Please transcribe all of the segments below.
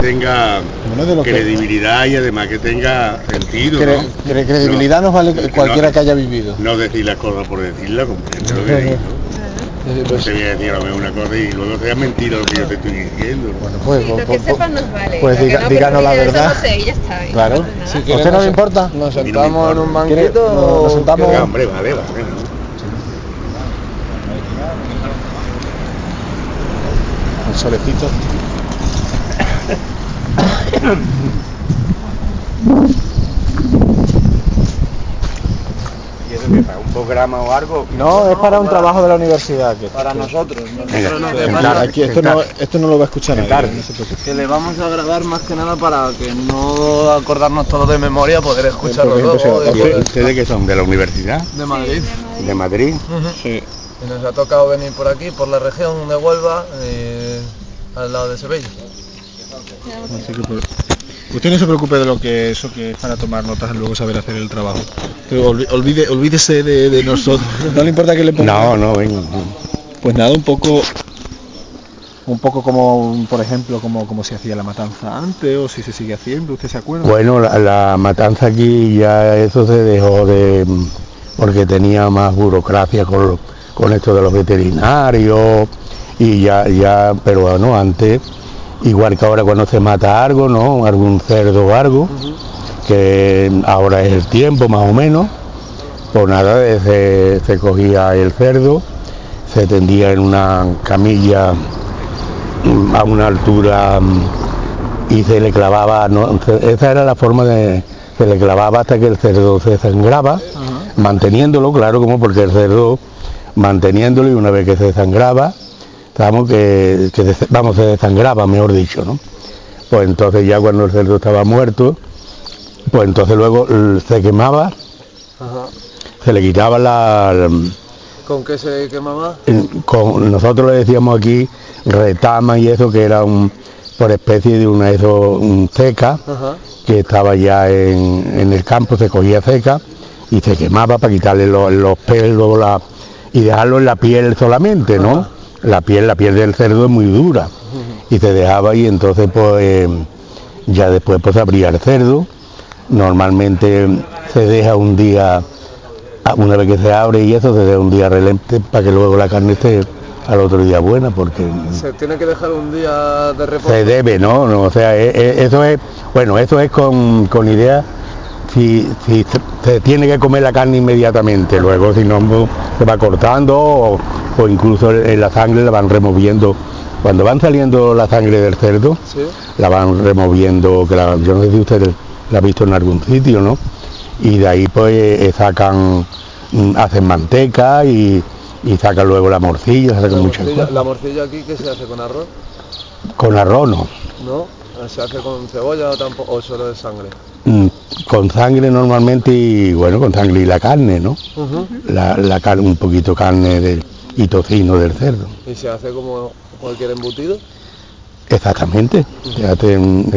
tenga credibilidad y además que tenga sentido, ¿no? Credibilidad nos vale cualquiera que haya vivido. No decir las cosas por decirlas, comprende lo que digo, ¿no? No te voy a decir a lo mejor una cosa y luego sea mentira lo que yo te estoy diciendo, ¿no? Bueno, pues, sí, lo que sepan nos vale. Pues díganos la verdad. No sé, y ya está. Claro. Si ¿A usted no le importa? ¿Nos sentamos en un banquito? ¿Nos sentamos? Hombre, vale, ¿no? El solecito. ¿Y eso qué, para un programa o algo? No, es para un trabajo de la universidad. Para nosotros. Esto no lo va a escuchar nadie. Que le vamos a grabar más que nada para que no acordarnos todo de memoria, poder escucharlo luego. ¿Ustedes qué son? ¿De la universidad? De Madrid. ¿De Madrid? Sí. Y nos ha tocado venir por aquí, por la región de Huelva, al lado de Sevilla. Así que usted no se preocupe de lo que eso que es para tomar notas y luego saber hacer el trabajo. Pero olvídese de nosotros. ¿No le importa que le ponga? No, venga. Pues nada, un poco como, por ejemplo, como se hacía la matanza antes o si se sigue haciendo, ¿usted se acuerda? Bueno, la matanza aquí ya eso se dejó porque tenía más burocracia con esto de los veterinarios y ya, pero bueno, antes, igual que ahora cuando se mata algo, ¿no? Algún cerdo o algo, que ahora es el tiempo más o menos, pues nada, se cogía el cerdo, se tendía en una camilla a una altura y se le clavaba, ¿no? Esa era la forma se le clavaba hasta que el cerdo se desangraba, manteniéndolo, claro, como porque el cerdo, manteniéndolo y una vez que se desangraba, sabemos se desangraba, mejor dicho, ¿no? Pues entonces ya cuando el cerdo estaba muerto, pues entonces luego se quemaba, se le quitaba ¿Con qué se quemaba? Nosotros le decíamos aquí retama y eso, que era por especie de una ceca, que estaba ya en el campo, se cogía seca y se quemaba para quitarle los pelos y dejarlo en la piel solamente, ¿no? La piel del cerdo es muy dura y se dejaba y entonces pues ya después pues se abría el cerdo. Normalmente se deja un día, una vez que se abre y eso, se deja un día relente para que luego la carne esté al otro día buena, porque se tiene que dejar un día de reposo. Se debe, ¿no? O sea, eso es con idea. Si se tiene que comer la carne inmediatamente, luego si no se va cortando o incluso en la sangre la van removiendo. Cuando van saliendo la sangre del cerdo, la van removiendo, yo no sé si usted la ha visto en algún sitio, ¿no? Y de ahí pues sacan, hacen manteca y sacan luego la morcilla, muchas cosas. ¿La morcilla aquí qué se hace, con arroz? Con arroz no. ¿No? ¿Se hace con cebolla o solo de sangre? Con sangre normalmente y bueno, con sangre y la carne, ¿no? La carne, un poquito carne y tocino del cerdo. ¿Y se hace como cualquier embutido? Exactamente, se hace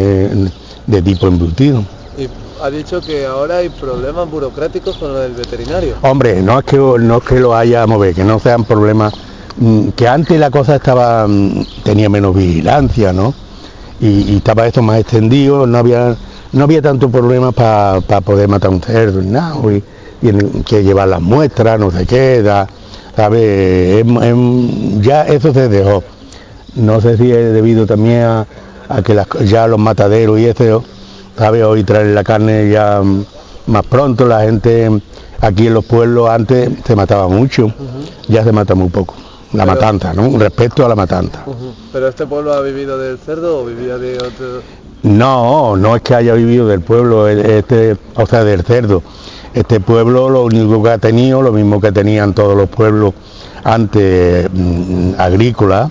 de tipo embutido. Y ha dicho que ahora hay problemas burocráticos con lo del veterinario. Hombre, no es que lo haya a mover, que no sean problemas, que antes la cosa tenía menos vigilancia, ¿no? Y estaba esto más extendido, no había tanto problema para poder matar un cerdo ni nada, y que llevar las muestras, no sé qué, ¿sabes? Ya eso se dejó. No sé si es debido también a que ya los mataderos y eso, ¿sabes? Hoy traen la carne ya más pronto, la gente aquí en los pueblos antes se mataba mucho, ya se mata muy poco. La matanza, ¿no? Respecto a la matanza. ¿Pero este pueblo ha vivido del cerdo o vivía de otro? No es que haya vivido del pueblo, o sea, del cerdo. Este pueblo lo único que ha tenido, lo mismo que tenían todos los pueblos antes agrícolas,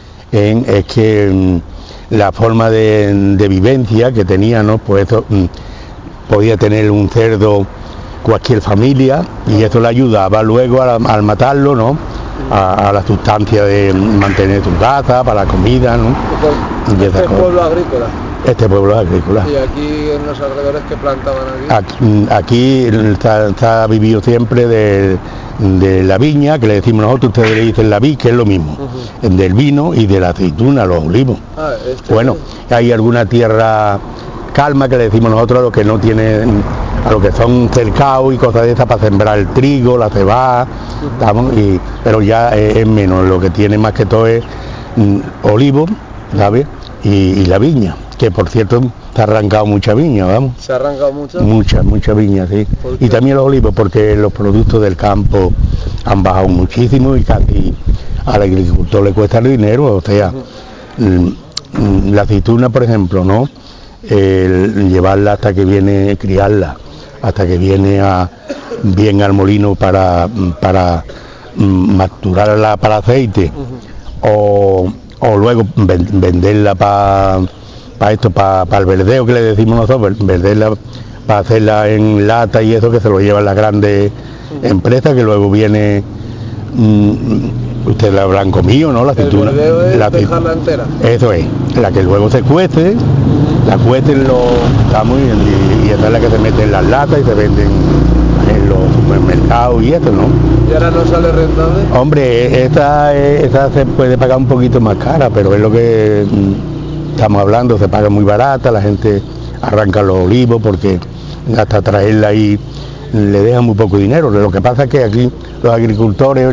es que la forma de vivencia que tenía, ¿no? Pues eso, podía tener un cerdo cualquier familia y eso le ayudaba luego al matarlo, ¿no? A la sustancia de mantener tu casa, para la comida, ¿no? ¿Este pueblo agrícola? Este pueblo es agrícola. ¿Y aquí en los alrededores qué plantaban aquí? Aquí está vivido siempre de la viña, que le decimos nosotros, ustedes le dicen la vid, que es lo mismo, del vino y de la aceituna, los olivos. Bueno, hay alguna tierra calma que le decimos nosotros a los que no tienen, a los que son cercados y cosas de esas para sembrar el trigo, la cebada, pero ya es menos, lo que tiene más que todo es olivo, ¿sabes? Y la viña, que por cierto se ha arrancado mucha viña, vamos. ¿Se ha arrancado mucha? Mucha viña, sí. Y también los olivos, porque los productos del campo han bajado muchísimo y casi al agricultor le cuesta el dinero, o sea, la aceituna, por ejemplo, ¿no? Llevarla hasta que viene, criarla, hasta que viene bien al molino para maturarla para aceite, o luego venderla para el verdeo, que le decimos nosotros, venderla para hacerla en lata y eso, que se lo llevan las grandes empresas, que luego viene, ustedes la habrán comido, ¿no? La aceituna. El verdeo es dejarla entera. Eso es, la que luego se cuece, la cuecen y esa es la que se mete en las latas y se venden en los supermercados y eso, ¿no? ¿Y ahora no sale rentable? Hombre, esa se puede pagar un poquito más cara, pero es lo que estamos hablando, se paga muy barata, la gente arranca los olivos porque hasta traerla ahí le dejan muy poco dinero. Lo que pasa es que aquí los agricultores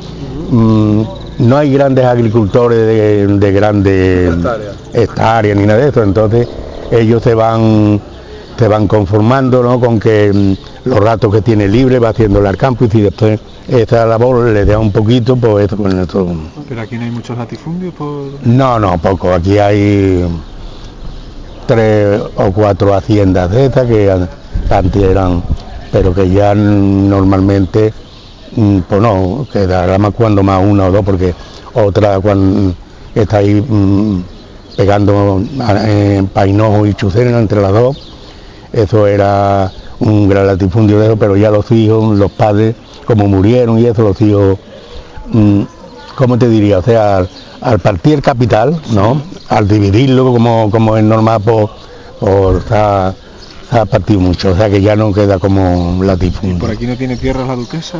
no hay grandes agricultores de grandes hectáreas ni nada de eso, entonces ellos se van conformando, ¿no? Con que los ratos que tiene libre va haciéndole al campo, y si después esa labor le da un poquito, pues eso con esto. ¿Pero aquí no hay muchos latifundios? No, poco. Aquí hay 3 o 4 haciendas de estas que antes eran, pero que ya normalmente, pues no, quedará más cuando más 1 o 2, porque otra cuando está ahí pegando en Painojo y Chucena entre las dos, eso era un gran latifundio de eso, pero ya los hijos, los padres, como murieron y eso, los hijos, ¿cómo te diría? O sea, al partir el capital, ¿no? Al dividirlo como es normal, se ha partido mucho, o sea que ya no queda como latifundio. ¿Y por aquí no tiene tierras la duquesa?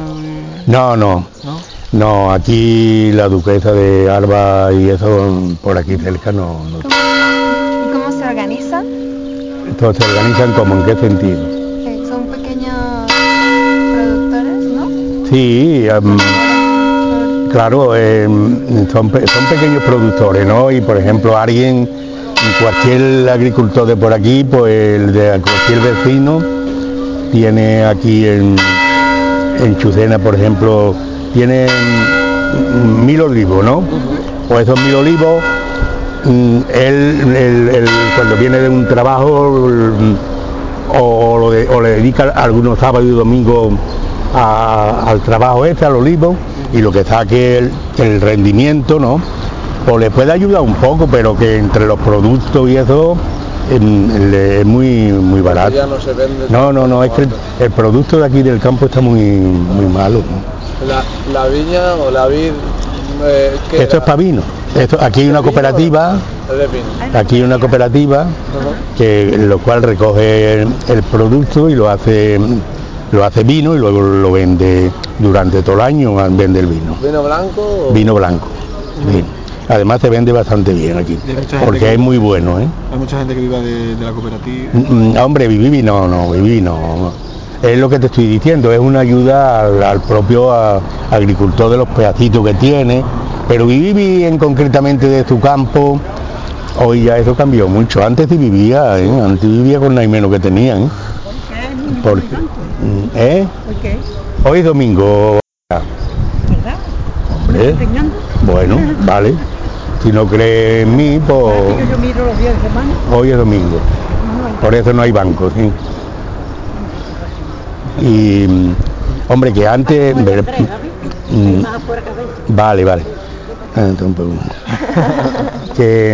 No, aquí la duquesa de Alba y eso, por aquí cerca no. ¿Y cómo se organizan? Entonces, ¿se organizan como? ¿En qué sentido? Son pequeños productores, ¿no? Sí, claro, son pequeños productores, ¿no? Y por ejemplo, cualquier agricultor de por aquí, pues de cualquier vecino, tiene aquí en Chucena, por ejemplo, tiene 1000 olivos, ¿no? Pues esos 1000 olivos, él cuando viene de un trabajo o le dedica algunos sábados y domingos al trabajo al olivo, y lo que saque el rendimiento, ¿no? Pues le puede ayudar un poco, pero que entre los productos y eso es muy barato. Ya no se vende. No, es que el producto de aquí del campo está muy malo, ¿no? La viña o la vid. Esto es para vino. Aquí hay una cooperativa. Aquí hay una cooperativa que lo cual recoge el producto y lo hace vino, y luego lo vende durante todo el año, vende el vino. ¿Vino blanco? Vino blanco. Sí. Además se vende bastante bien aquí, porque es muy bueno, ¿eh? Hay mucha gente que viva de la cooperativa. Hombre, viví no. Es lo que te estoy diciendo, es una ayuda al propio agricultor de los pedacitos que tiene, pero viví concretamente de su campo. Hoy ya eso cambió mucho. Antes sí vivía, antes vivía con nada menos que tenían. ¿Por qué? Hoy es domingo. ¿Verdad? Hombre, bueno, vale. Si no crees en mí, pues... Yo miro los días de semana. Hoy es domingo. Por eso no hay banco, ¿sí? Y, hombre, que antes... Vale. Que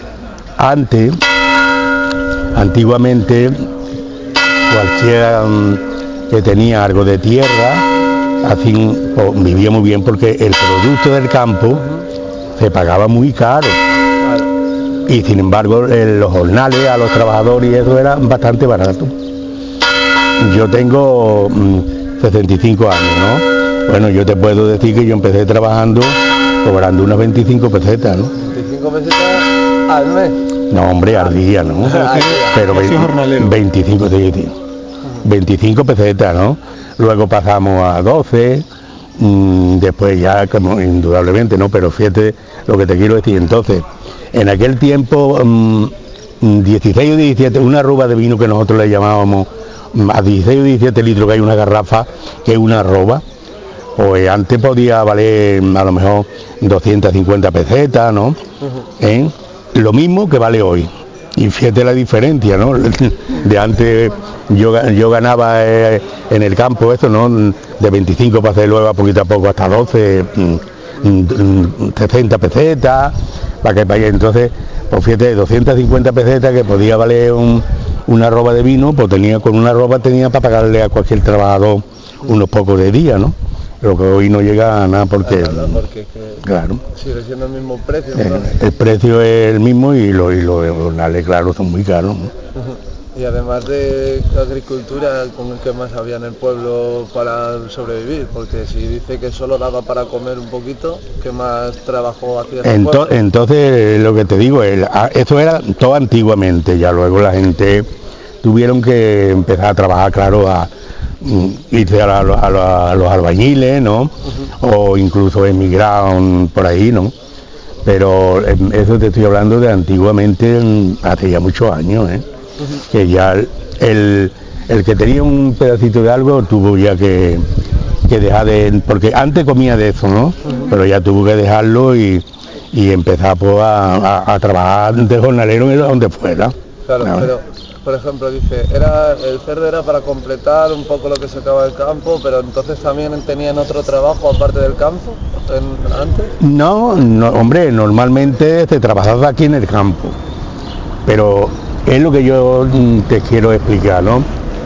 antiguamente, cualquiera que tenía algo de tierra, así vivía muy bien, porque el producto del campo se pagaba muy caro. Y sin embargo, los jornales a los trabajadores y eso era bastante barato. Yo tengo 65 años, ¿no? Bueno, yo te puedo decir que yo empecé trabajando cobrando unas 25 pesetas, ¿no? 25 pesetas al mes. No, hombre, al día, ¿no? Pero 25, te digo, 25 pesetas, ¿no? Luego pasamos a 12, después ya, como indudablemente, ¿no? Pero fíjate lo que te quiero decir. Entonces, en aquel tiempo, 16 o 17, una arroba de vino que nosotros le llamábamos, a 16 o 17 litros que hay una garrafa, que es una arroba, pues antes podía valer a lo mejor 250 pesetas, ¿no? Lo mismo que vale hoy. Y fíjate la diferencia, ¿no? De antes yo ganaba en el campo esto, ¿no? De 25 pasé luego a poquito a poco hasta 12, 60 pesetas, para que vaya. Entonces, pues fíjate, 250 pesetas que podía valer una arroba de vino, pues con una arroba tenía para pagarle a cualquier trabajador unos pocos de día, ¿no? Pero que hoy no llega a nada porque claro, sigue siendo el mismo precio. El precio es el mismo y los jornales, claro, son muy caros, ¿no? Y además de agricultura, ¿con qué más había en el pueblo para sobrevivir? Porque si dice que solo daba para comer un poquito, ¿qué más trabajo hacía el pueblo? Entonces, lo que te digo, eso era todo antiguamente, ya luego la gente tuvieron que empezar a trabajar, claro, irse a los albañiles, ¿no? O incluso emigraron por ahí, ¿no? Pero eso te estoy hablando de antiguamente, hace ya muchos años, que ya el que tenía un pedacito de algo tuvo ya que dejar porque antes comía de eso, ¿no? Pero ya tuvo que dejarlo y empezar pues, a trabajar de jornalero donde fuera. Claro, pero por ejemplo dice, el cerdo era para completar un poco lo que se acaba del campo, pero entonces también tenían otro trabajo aparte del campo antes. No, hombre, normalmente se trabajaba aquí en el campo, pero es lo que yo te quiero explicar, ¿no?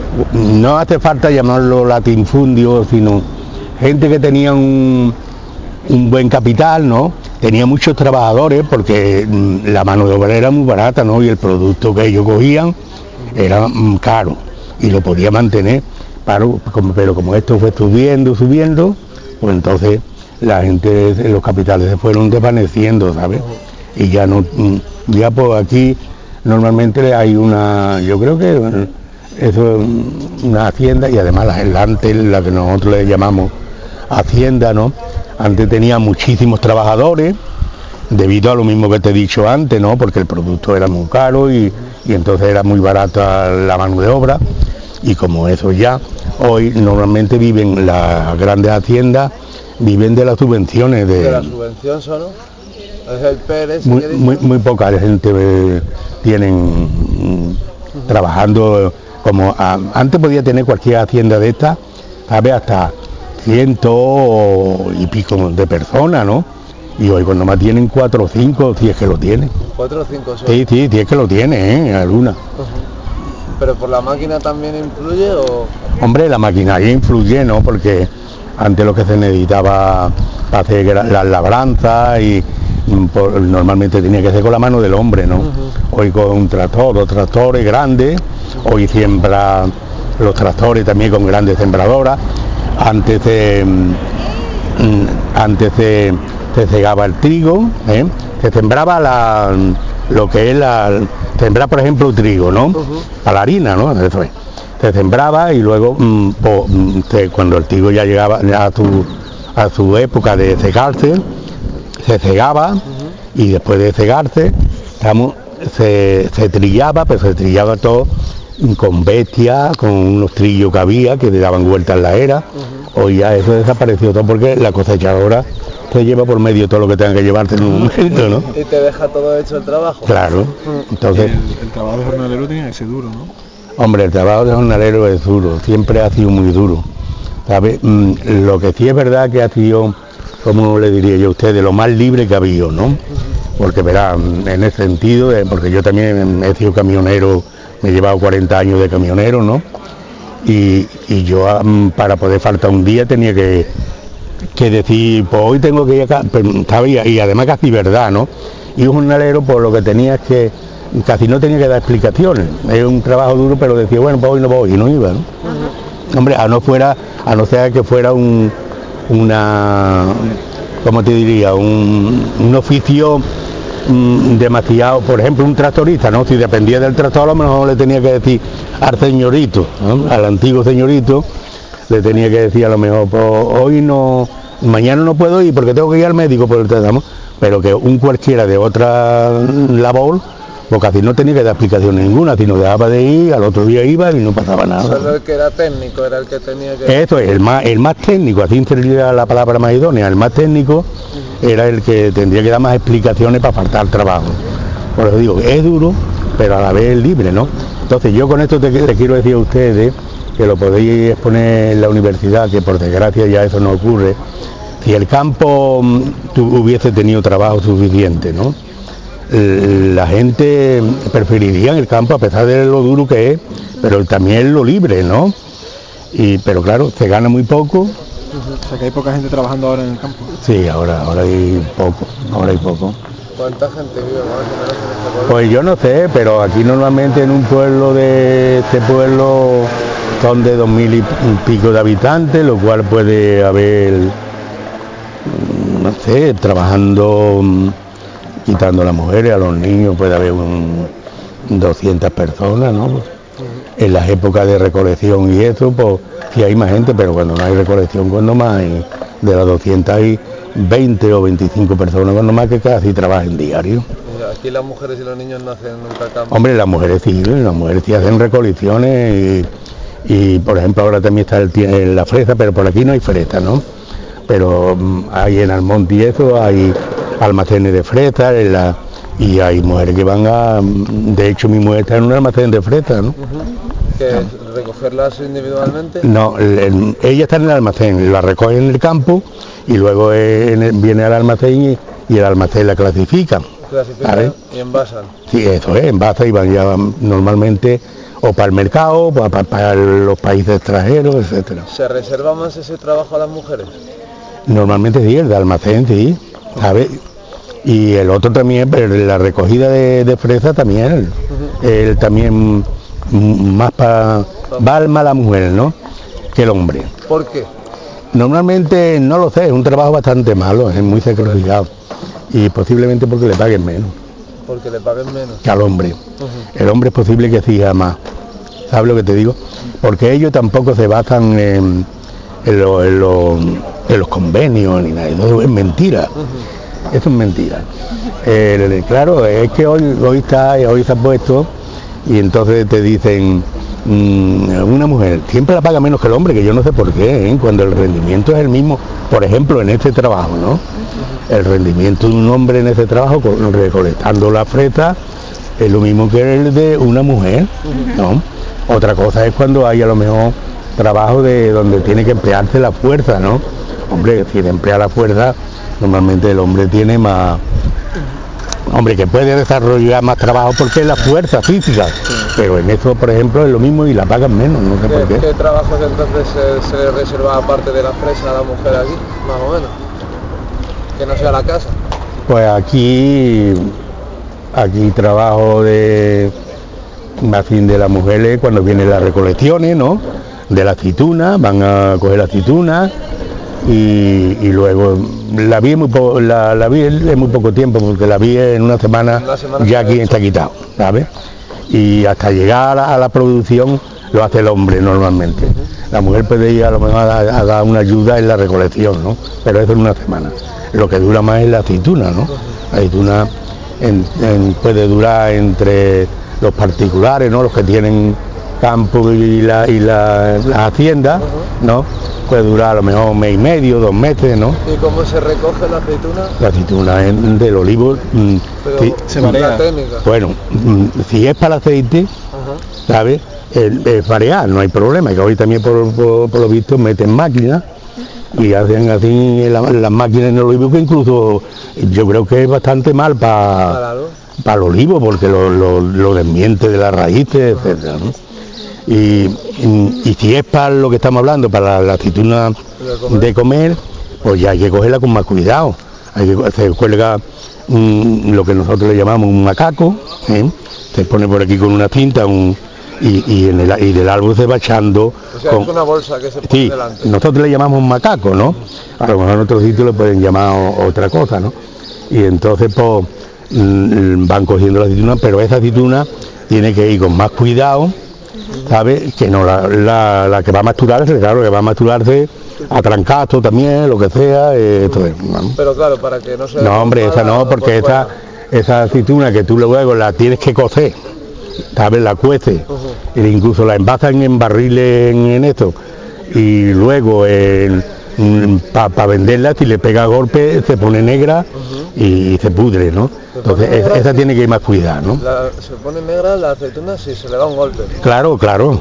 No hace falta llamarlo latifundio, sino gente que tenía un buen capital, ¿no? Tenía muchos trabajadores porque la mano de obra era muy barata, ¿no? Y el producto que ellos cogían era caro y lo podía mantener, pero como esto fue subiendo, pues entonces la gente, los capitales se fueron desvaneciendo, ¿sabes? Y ya no, ya pues aquí normalmente hay yo creo que eso es una hacienda y además antes la que nosotros le llamamos hacienda, ¿no? Antes tenía muchísimos trabajadores, debido a lo mismo que te he dicho antes, ¿no? Porque el producto era muy caro y entonces era muy barata la mano de obra, y como eso ya, hoy normalmente viven las grandes haciendas, viven de las subvenciones. ¿De la subvención solo? ¿Es el Pérez? Muy poca gente tienen trabajando, como antes podía tener cualquier hacienda de estas, ¿sabes? Hasta 100 y pico de personas, ¿no? Y hoy cuando más tienen 4 o 5, si es que lo tienen. 4 o 5 son. Sí, si es que lo tiene, alguna. ¿Pero por la máquina también influye o...? Hombre, la maquinaria influye, ¿no? Porque antes lo que se necesitaba para hacer las labranzas y normalmente tenía que ser con la mano del hombre, ¿no? Hoy con un tractor, dos tractores grandes, hoy siembra los tractores también con grandes sembradoras. Antes se cegaba el trigo, se sembraba lo que es sembrar, por ejemplo, trigo, ¿no? Para la harina, ¿no? Eso es. Se sembraba y luego cuando el trigo ya llegaba a su época de cegarse, se cegaba y después de cegarse se trillaba, pero se trillaba todo con bestias, con unos trillos que había que le daban vueltas en la era. Hoy ya eso desapareció todo porque la cosechadora se lleva por medio todo lo que tenga que llevarte en un momento, ¿no? Y te deja todo hecho el trabajo. Claro. Entonces el trabajo de jornalero tenía que ser duro, ¿no? Hombre, el trabajo de jornalero es duro, siempre ha sido muy duro, ¿sabes? Lo que sí es verdad que ha sido, como le diría yo a usted, de lo más libre que ha habido, ¿no? Porque verán, en ese sentido, porque yo también he sido camionero, me he llevado 40 años de camionero, ¿no? Y yo para poder faltar un día tenía que decir, pues hoy tengo que ir acá, ¿sabes? Y además casi verdad, ¿no? Y un jornalero, pues lo que tenía es que casi no tenía que dar explicaciones, es un trabajo duro, pero decía, bueno, pues hoy no voy, y no iba, ¿no? Hombre, a no ser que fuera un ¿cómo te diría? Un oficio demasiado, por ejemplo, un tractorista, ¿no? Si dependía del tractor, a lo mejor le tenía que decir al señorito, ¿no? Al antiguo señorito, le tenía que decir a lo mejor, pues, hoy no, mañana no puedo ir porque tengo que ir al médico por el tratamiento, pero que un cualquiera de otra labor, porque así no tenía que dar explicación ninguna, sino dejaba de ir, al otro día iba y no pasaba nada. Solo el que era técnico era el que tenía que... Eso es, el más técnico, así sería la palabra más idónea, el más técnico era el que tendría que dar más explicaciones para faltar trabajo. Por eso digo, es duro, pero a la vez es libre, ¿no? Entonces yo con esto le quiero decir a ustedes que lo podéis exponer en la universidad, que por desgracia ya eso no ocurre. Si el campo hubiese tenido trabajo suficiente, ¿no? La gente preferiría el campo a pesar de lo duro que es, pero también lo libre, ¿no? Pero claro, se gana muy poco. O sea que hay poca gente trabajando ahora en el campo. Sí, ahora hay poco. ¿Cuánta gente vive más o menos en este pueblo? Pues yo no sé, pero aquí normalmente en un pueblo de este pueblo son de 2000 y pico de habitantes, lo cual puede haber, no sé, trabajando, quitando a las mujeres, a los niños, puede haber 200 personas, ¿no? En las épocas de recolección y eso, pues sí hay más gente, pero cuando no hay recolección, cuando más hay, de las 200 hay 20 o 25 personas, cuando más que casi trabajan diario. Aquí las mujeres y los niños no hacen nunca campo. Hombre, las mujeres sí hacen recolecciones y por ejemplo ahora también está la fresa, pero por aquí no hay fresa, ¿no? Pero hay en Almonte y eso, hay almacenes de fresa, y hay mujeres que van de hecho mi mujer está en un almacén de fresa, ¿no? ¿Que recogerlas individualmente? No, ella está en el almacén, la recoge en el campo y luego viene al almacén y el almacén la clasifica. Clasifican y envasan. Sí, eso es, envasan y van ya normalmente o para el mercado, o para los países extranjeros, etcétera. ¿Se reserva más ese trabajo a las mujeres? Normalmente sí, el de almacén, sí, ¿sabes? Y el otro también, pero la recogida de fresa también, él también más va más la mujer, ¿no? Que el hombre. ¿Por qué? Normalmente, no lo sé, es un trabajo bastante malo, es muy sacrificado. Y posiblemente porque le paguen menos. Porque le paguen menos. Que al hombre. El hombre es posible que exija más. ¿Sabes lo que te digo? Porque ellos tampoco se basan en los convenios ni nada. Eso es mentira. Eso es mentira. Claro, es que hoy se ha puesto y entonces te dicen una mujer siempre la paga menos que el hombre, que yo no sé por qué, cuando el rendimiento es el mismo, por ejemplo en este trabajo, ¿no? El rendimiento de un hombre en ese trabajo recolectando la fresa es lo mismo que el de una mujer, ¿no? Otra cosa es cuando hay a lo mejor trabajo de donde tiene que emplearse la fuerza, ¿no? Hombre, si se emplea la fuerza, normalmente el hombre tiene más, hombre, que puede desarrollar más trabajo porque es la fuerza física, pero en eso, por ejemplo, es lo mismo y la pagan menos, no sé por qué. ¿Qué trabajos entonces se le reserva aparte de la fresa a la mujer aquí, más o menos? Que no sea la casa. Pues aquí trabajo más fin de las mujeres cuando vienen las recolecciones, ¿no? De la aceituna, van a coger la aceituna y luego la vi en muy poco tiempo, porque la vi en una semana ya aquí está quitado, ¿sabes? Y hasta llegar a la producción lo hace el hombre normalmente. La mujer puede ir a lo mejor a dar una ayuda en la recolección, ¿no? Pero eso en una semana. Lo que dura más es la aceituna, ¿no? La aceituna puede durar entre los particulares, ¿no? Los que tienen campo y la hacienda, ¿no? Puede durar a lo mejor 1 mes y medio, 2 meses, ¿no? ¿Y cómo se recoge la aceituna? La aceituna es del olivo. Pero se varía. Bueno, si es para el aceite, ¿sabes? Es variar, no hay problema, que hoy también por lo visto meten máquinas y hacen así las máquinas en el olivo, que incluso yo creo que es bastante mal para el olivo, porque lo desmiente de las raíces, etcétera, ¿no? Y si es para lo que estamos hablando, para la aceituna de comer, pues ya hay que cogerla con más cuidado. Se cuelga lo que nosotros le llamamos un macaco, se pone por aquí con una cinta un y del árbol se va echando. O sea, es una bolsa que se pone delante. Nosotros le llamamos macaco, ¿no? A lo mejor en otros sitios le pueden llamar otra cosa, ¿no? Y entonces pues van cogiendo la aceituna, pero esa aceituna tiene que ir con más cuidado, ¿sabes? Que no la que va a masturarse, claro, que va a masturarse a trancazo también, lo que sea, esto es, ¿no? Pero claro, para que no se... No, hombre, esa no, porque esa aceituna que tú luego la tienes que cocer, ¿sabes? La cueces, e incluso la envasan en barriles en esto, y luego para venderla, si le pega golpe, se pone negra y se pudre, ¿no? Entonces esa tiene que ir más cuidada, ¿no? Se pone negra la aceituna si se le da un golpe. Claro.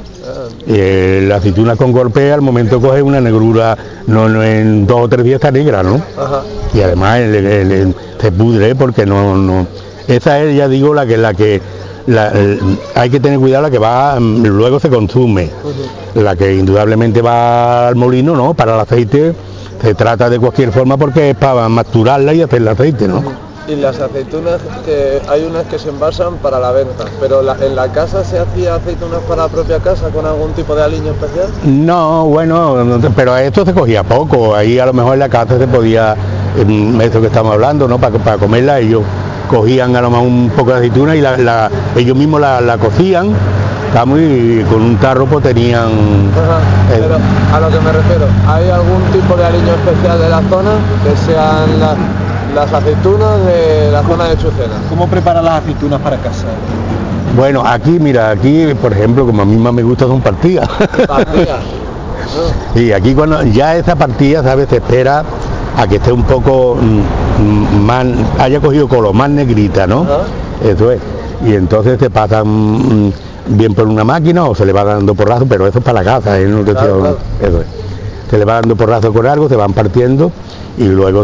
La aceituna con golpe al momento coge una negrura, no en 2 o 3 días está negra, ¿no? Ajá. Y además se pudre porque no. Esa es, ya digo, la que hay que tener cuidado, la que va luego se consume. La que indudablemente va al molino, ¿no? Para el aceite se trata de cualquier forma porque es para masturarla y hacer el aceite, ¿no? Y las aceitunas, que hay unas que se envasan para la venta, pero en la casa se hacía aceitunas para la propia casa con algún tipo de aliño especial. No, bueno, pero esto se cogía poco, ahí a lo mejor en la casa se podía, esto que estamos hablando, ¿no? Para comerla ellos cogían a lo mejor un poco de aceituna y ellos mismos la cocían, y con un tarro pues tenían... Pero a lo que me refiero, ¿hay algún tipo de aliño especial de la zona que sean las aceitunas de la zona de Chucena? ¿Cómo preparan las aceitunas para casa? Bueno, aquí, por ejemplo, como a mí más me gusta son partidas. ¿Partidas? Y aquí cuando ya esa partida, ¿sabes? Se espera a que esté un poco más, haya cogido color, más negrita, ¿no? Eso es. Y entonces se pasan bien por una máquina o se le va dando porrazo, pero eso es para la casa, ¿eh? Claro. Eso es. Se le va dando porrazo con algo, se van partiendo y luego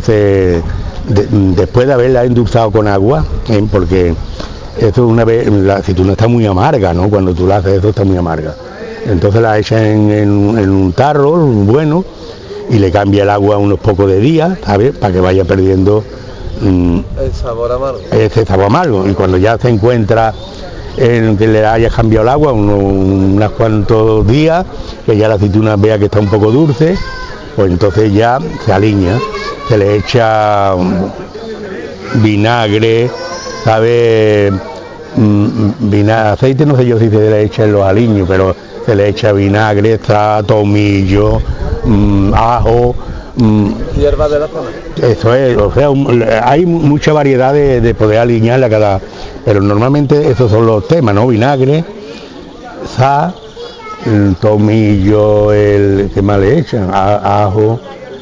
después de haberla endulzado con agua, porque eso una vez, la aceituna está muy amarga, ¿no? Cuando tú la haces eso está muy amarga. Entonces la echas en un tarro bueno y le cambia el agua unos pocos de días, ¿sabes? Para que vaya perdiendo el sabor amargo. Ese sabor amargo. Y cuando ya se encuentra en que le haya cambiado el agua, unos cuantos días, que ya la aceituna vea que está un poco dulce, pues entonces ya se aliña, se le echa vinagre, ¿sabe? Aceite no sé yo si se le echa en los aliños, pero se le echa vinagre, tomillo, ajo, hierbas de la zona. Eso es, o sea, hay mucha variedad de poder aliñarla cada, pero normalmente esos son los temas, ¿no? Vinagre, sal, tomillo, ¿qué más le echan? Ajo,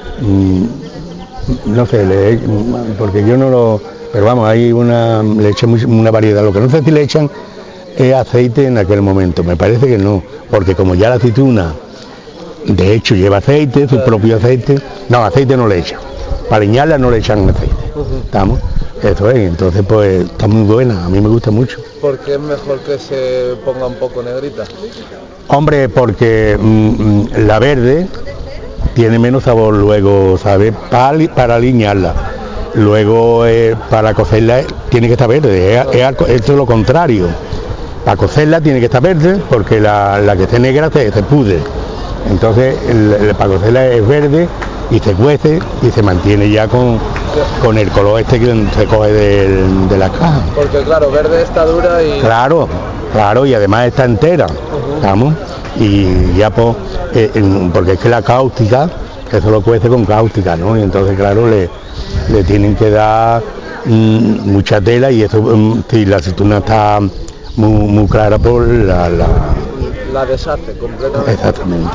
no sé, porque yo no lo, pero vamos, le echan una variedad. Lo que no sé si le echan es aceite en aquel momento, me parece que no, porque como ya la aceituna de hecho lleva aceite, su propio aceite, no, aceite no le echan, para aliñarla no le echan aceite, ¿estamos? Eso es, entonces pues está muy buena, a mí me gusta mucho. ¿Por qué es mejor que se ponga un poco negrita? Hombre, porque la verde tiene menos sabor luego, ¿sabes? Para aliñarla. Luego para cocerla tiene que estar verde, esto es lo contrario. Para cocerla tiene que estar verde porque la que esté negra se pudre. Entonces para cocerla es verde y se cuece y se mantiene ya con el color este que se coge de la caja. Porque claro, verde está dura y... Claro, y además está entera, ¿estamos? Y ya pues, porque es que la cáustica, eso lo cuece con cáustica, ¿no? Y entonces claro, le tienen que dar mucha tela y eso, si la aceituna está muy clara por la deshace completamente. Exactamente.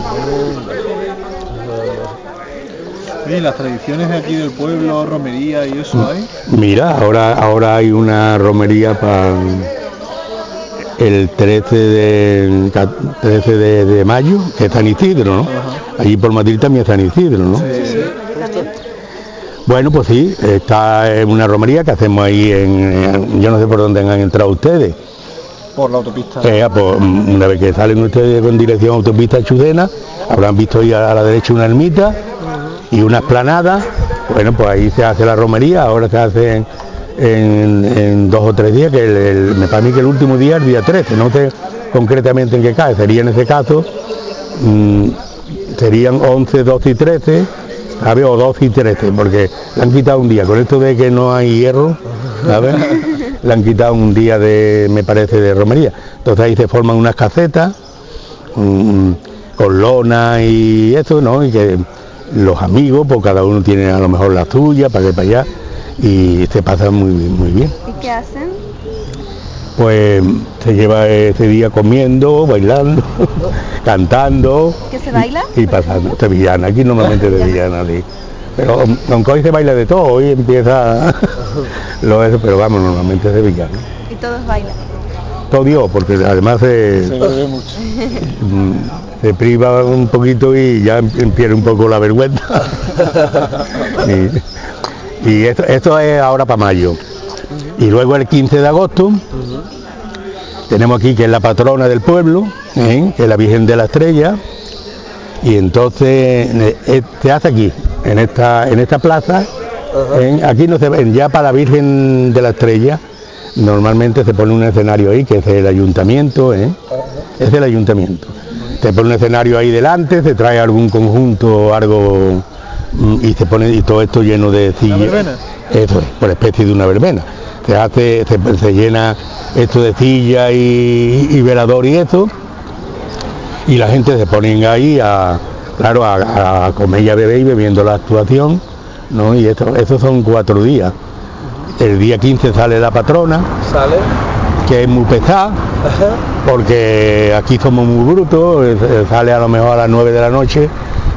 ¿Y las tradiciones de aquí del pueblo, romería y eso hay? Mira, ahora hay una romería para el 13 de mayo, que es San Isidro, ¿no? Ajá. Allí por Madrid también es San Isidro, ¿no? Sí. Bueno, pues sí, está en una romería que hacemos ahí yo no sé por dónde han entrado ustedes. Por la autopista. Pues, una vez que salen ustedes con dirección a autopista Chucena, habrán visto ahí a la derecha una ermita y una explanada. Bueno, pues ahí se hace la romería, ahora se hace en 2 o 3 días, me parece que el último día, el día 13, no sé concretamente en qué cae, sería en ese caso, serían 11, 12 y 13, ¿sabes? O 12 y 13, porque le han quitado un día, con esto de que no hay hierro, ¿sabes? Le han quitado un día de, me parece, de romería. Entonces ahí se forman unas casetas, con lona y eso, ¿no? Y que los amigos, pues cada uno tiene a lo mejor la suya, para que para allá, y se pasa muy bien. ¿Y qué hacen? Pues se lleva ese día comiendo, bailando, cantando. ¿Qué se baila? Y pasando. Sevillana, aquí normalmente sevillana, sí. Pero aunque hoy se baila de todo, hoy empieza eso, pero vamos, normalmente sevillana. ¿Y todos bailan? Todo Dios, porque además se priva un poquito y ya pierde un poco la vergüenza. y esto es ahora para mayo. Y luego el 15 de agosto tenemos aquí que es la patrona del pueblo, que es la Virgen de la Estrella, y entonces se hace aquí, en esta plaza, aquí no se ven, ya para la Virgen de la Estrella normalmente se pone un escenario ahí, que es el ayuntamiento, es el ayuntamiento. Se pone un escenario ahí delante, se trae algún conjunto, algo, y se pone y todo esto lleno de sillas. ¿Una verbena? Eso es, por especie de una verbena. Se llena esto de sillas y velador y eso, y la gente se pone ahí a comer y a beber y bebiendo la actuación, ¿no? Y esos son 4 días. El día 15 sale la patrona, que es muy pesada, porque aquí somos muy brutos, sale a lo mejor a las 9 de la noche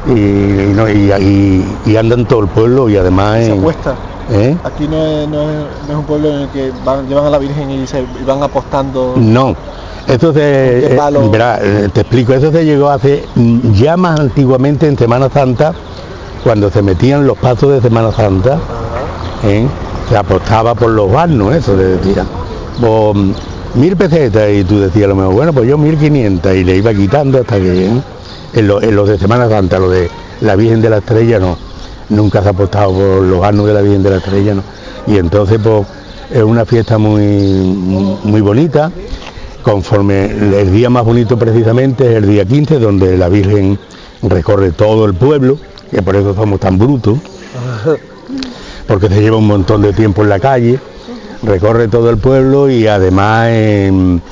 y andan todo el pueblo y además... Se apuesta. Aquí no es un pueblo en el que llevan a la Virgen y van apostando. No, eso te explico, eso se llegó hace ya más antiguamente en Semana Santa, cuando se metían los pasos de Semana Santa, se apostaba por los vanos, eso le decía, por 1000 pesetas, y tú decías a lo mejor, bueno, pues yo 1500, y le iba quitando hasta que en los de Semana Santa, lo de la Virgen de la Estrella no. Nunca se ha apostado por los vanos de la Virgen de la Estrella, ¿no? Y entonces pues es una fiesta muy bonita, conforme el día más bonito precisamente es el día 15, donde la Virgen recorre todo el pueblo, que por eso somos tan brutos, porque se lleva un montón de tiempo en la calle, recorre todo el pueblo y además es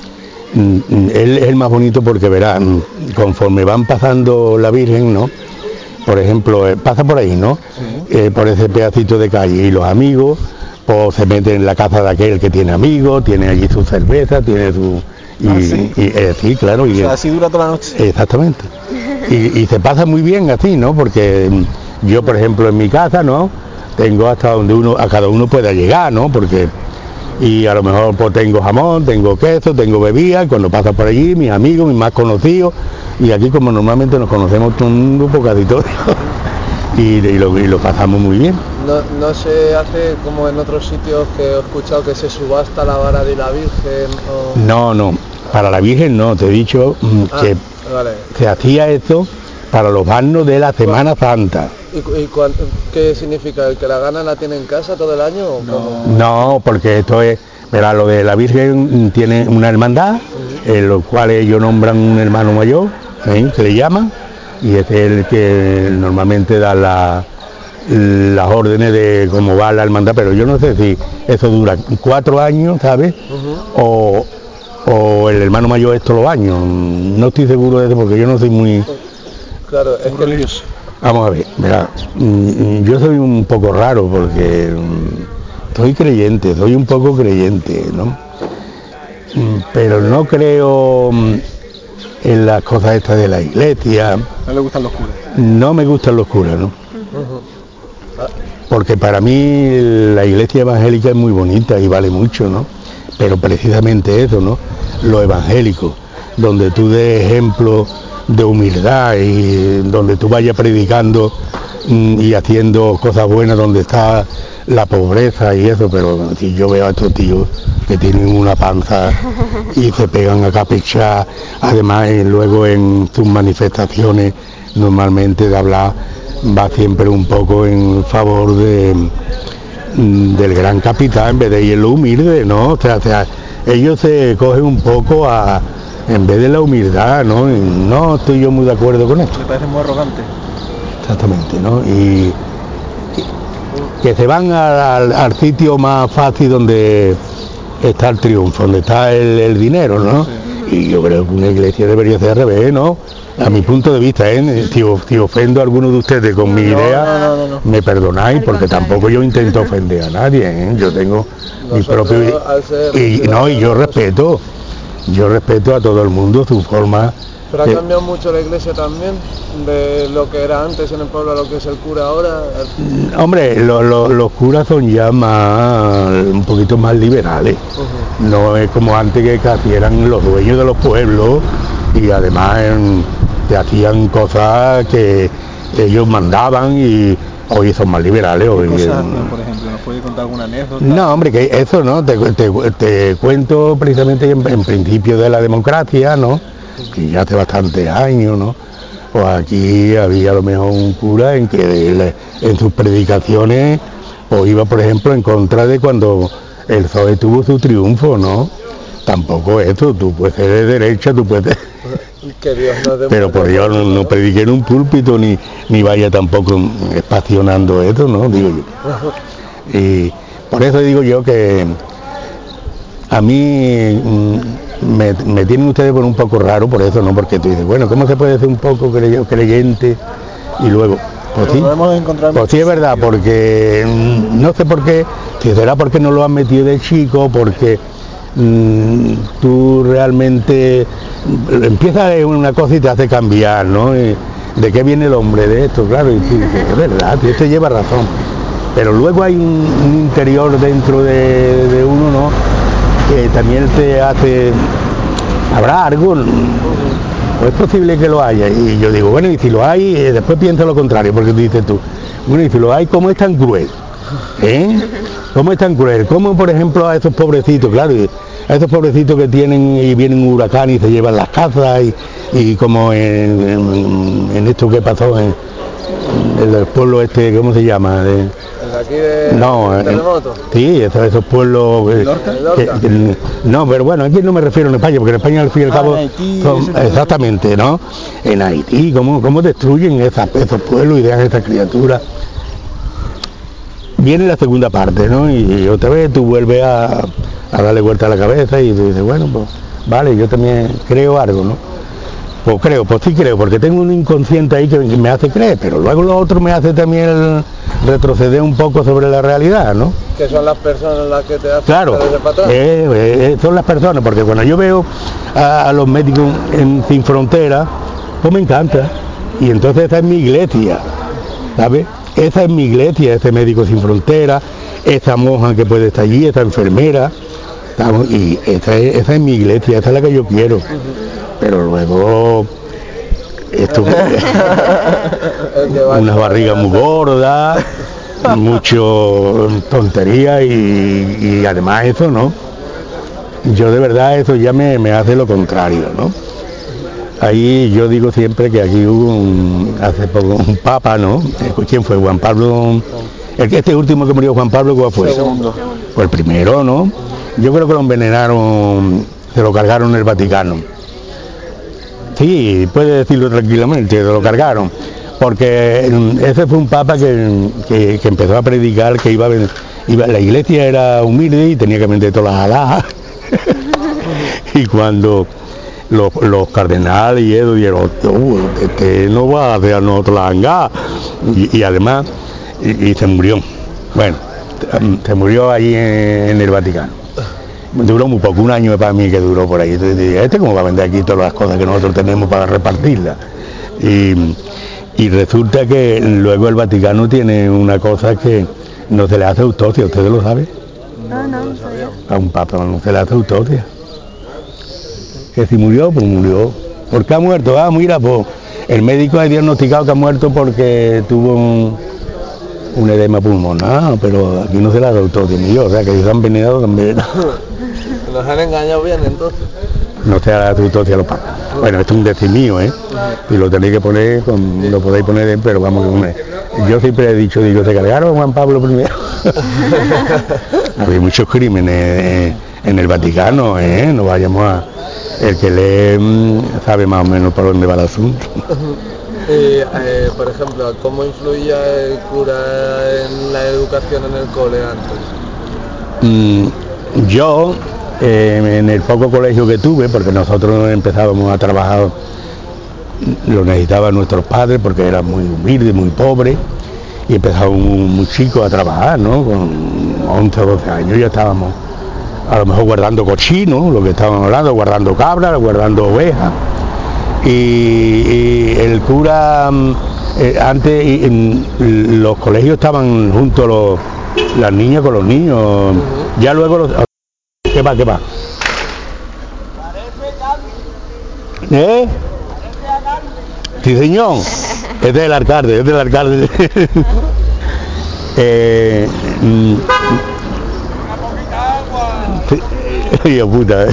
el más bonito porque verán, conforme van pasando la Virgen, ¿no? Por ejemplo, pasa por ahí, ¿no? Por ese pedacito de calle, y los amigos pues se meten en la casa de aquel que tiene amigos, tiene allí su cerveza, tiene su... sí, claro. Y, así dura toda la noche. Exactamente. Y se pasa muy bien así, ¿no? Porque yo, por ejemplo, en mi casa, ¿no? Tengo hasta donde a cada uno pueda llegar, ¿no? Porque... Y a lo mejor pues tengo jamón, tengo queso, tengo bebida, cuando pasa por allí, mis amigos, mis más conocidos, y aquí como normalmente nos conocemos todo un grupo casi todo, y lo pasamos muy bien. No se hace como en otros sitios que he escuchado que se subasta la vara de la Virgen o... No, para la Virgen no, te he dicho que se hacía esto para los vanos de la Semana Santa. ¿Y qué significa? ¿El que la gana la tiene en casa todo el año? ¿O no, porque esto es, verá, lo de la Virgen tiene una hermandad, en los cuales ellos nombran un hermano mayor, que le llaman, y este es el que normalmente da las órdenes de cómo va la hermandad, pero yo no sé si eso dura 4 años, ¿sabes? O el hermano mayor es todos los años, no estoy seguro de eso porque yo no soy muy... Claro, es religioso. Vamos a ver, verá, yo soy un poco raro porque soy un poco creyente, ¿no? Pero no creo en las cosas estas de la iglesia. ¿No le gustan los curas? No me gustan los curas, ¿no? Porque para mí la iglesia evangélica es muy bonita y vale mucho, ¿no? Pero precisamente eso, ¿no? Lo evangélico, donde tú des ejemplo de humildad y donde tú vayas predicando y haciendo cosas buenas donde está la pobreza y eso, pero si yo veo a estos tíos que tienen una panza y se pegan a capechar, además luego en sus manifestaciones normalmente de hablar va siempre un poco en favor del gran capitán en vez de ir lo humilde, ¿no? O sea, ellos se cogen un poco a en vez de la humildad, ¿no? Y no estoy yo muy de acuerdo con esto. Me parece muy arrogante. Exactamente, ¿no? Y que se van al sitio más fácil donde está el triunfo, donde está el dinero, ¿no? Sí. Y yo creo que una iglesia debería ser al revés, ¿no? A mi punto de vista, ¿eh? Si ofendo a alguno de ustedes con mi idea, No. me perdonáis, porque tampoco yo intento ofender a nadie, ¿eh? Yo tengo mi propio... Y yo respeto a todo el mundo, su forma... Pero ha cambiado mucho la iglesia también, de lo que era antes en el pueblo a lo que es el cura ahora. Hombre, los curas son ya un poquito más liberales. No es como antes que casi eran los dueños de los pueblos y además te hacían cosas que ellos mandaban y hoy son más liberales. ¿Qué cosas hacían, por ejemplo? ¿Nos puede contar alguna anécdota? No, hombre, que eso, ¿no? Te cuento precisamente en principio de la democracia, ¿no? Que ya hace bastantes años, ¿no? Pues aquí había a lo mejor un cura en que en sus predicaciones pues iba, por ejemplo, en contra de cuando el PSOE tuvo su triunfo, ¿no? Tampoco eso, tú puedes ser de derecha, tú puedes... Que Dios nos dé Pero por Dios no prediqué en un púlpito ni vaya tampoco espacionando eso, ¿no? Digo yo. Y por eso digo yo que a mí me tienen ustedes por un poco raro por eso, ¿no? Porque tú dices, bueno, ¿cómo se puede ser un poco creyente y luego... Pues sí es verdad, porque no sé por qué, si será porque no lo han metido de chico, porque tú realmente empiezas en una cosa y te hace cambiar, ¿no? ¿De qué viene el hombre de esto? Claro, y tú dices, es verdad, y esto lleva razón. Pero luego hay un interior dentro de uno, ¿no? Que también te hace, ¿habrá algo? ¿O es posible que lo haya? Y yo digo, bueno, y si lo hay, después piensa lo contrario, porque tú dices tú, bueno, y si lo hay, ¿cómo es tan cruel? ¿Cómo es tan cruel? ¿Cómo, por ejemplo, a esos pobrecitos, claro, a esos pobrecitos que tienen y vienen un huracán y se llevan las casas y como en esto que pasó en el pueblo este, ¿cómo se llama? Aquí de terremoto. Sí, esos pueblos no, pero bueno, aquí no me refiero en España, porque en España al fin y al cabo Haití, exactamente, ¿no? En Haití, cómo destruyen esos pueblos y dejan esas criaturas. Viene la segunda parte, ¿no? Y otra vez tú vuelves a darle vuelta a la cabeza y tú dices, bueno, pues vale, yo también creo algo, ¿no? Pues sí creo, porque tengo un inconsciente ahí que me hace creer, pero luego lo otro me hace también retroceder un poco sobre la realidad, ¿no? Que son las personas las que te hacen... Claro, son las personas, porque cuando yo veo a los médicos sin fronteras, pues me encanta. Y entonces esa es mi iglesia, ¿sabes? Esa es mi iglesia, ese médico sin fronteras, esa monja que puede estar allí, esa enfermera, ¿sabes? Y esa es mi iglesia, esa es la que yo quiero. Pero luego esto una barriga muy gorda, mucho tontería y además eso, ¿no? Yo de verdad eso ya me hace lo contrario, ¿no? Ahí yo digo siempre que aquí hubo hace poco un papa, ¿no? ¿Quién fue? Juan Pablo, este último que murió, Juan Pablo, ¿cuál fue? Segundo. Pues el primero, ¿no? Yo creo que lo envenenaron, se lo cargaron en el Vaticano. Sí, puede decirlo tranquilamente, lo cargaron, porque ese fue un papa que empezó a predicar que la iglesia era humilde y tenía que vender todas las alhajas. Y cuando los cardenales y eso dijeron, este no va a hacer a nosotros la angá, y además, y se murió. Bueno, se murió allí en el Vaticano. Duró muy poco, un año para mí que duró por ahí. Entonces dije, ¿cómo va a vender aquí todas las cosas que nosotros tenemos para repartirlas? Y resulta que luego el Vaticano tiene una cosa que no se le hace autopsia, ¿ustedes lo saben? No sabía. A un papa no se le hace autopsia. Que si murió, pues murió. ¿Por qué ha muerto? Mira, pues el médico ha diagnosticado que ha muerto porque tuvo un edema pulmonar, pero aquí no se le ha dado autopsia ni yo, o sea que ellos han envenenado también. Nos han engañado bien entonces. No se hará autopsia a los papas. Bueno, esto es un decir mío, ¿eh? Y lo tenéis que poner, lo podéis poner, pero vamos, yo siempre he dicho, se cargaron a Juan Pablo I. Había muchos crímenes en el Vaticano, ¿eh? No vayamos el que lee sabe más o menos por dónde va el asunto. Por ejemplo, ¿cómo influía el cura en la educación en el cole antes? Yo, en el poco colegio que tuve, porque nosotros empezábamos a trabajar, lo necesitaban nuestros padres porque eran muy humildes, muy pobres, y empezaba muy chico a trabajar, ¿no? Con 11 o 12 años ya estábamos a lo mejor guardando cochinos, lo que estábamos hablando, guardando cabras, guardando ovejas. Y el cura, antes los colegios estaban juntos las niñas con los niños, ya luego ¿Qué va? ¿Eh? Sí, señor. Es del alcalde. Hijo puta.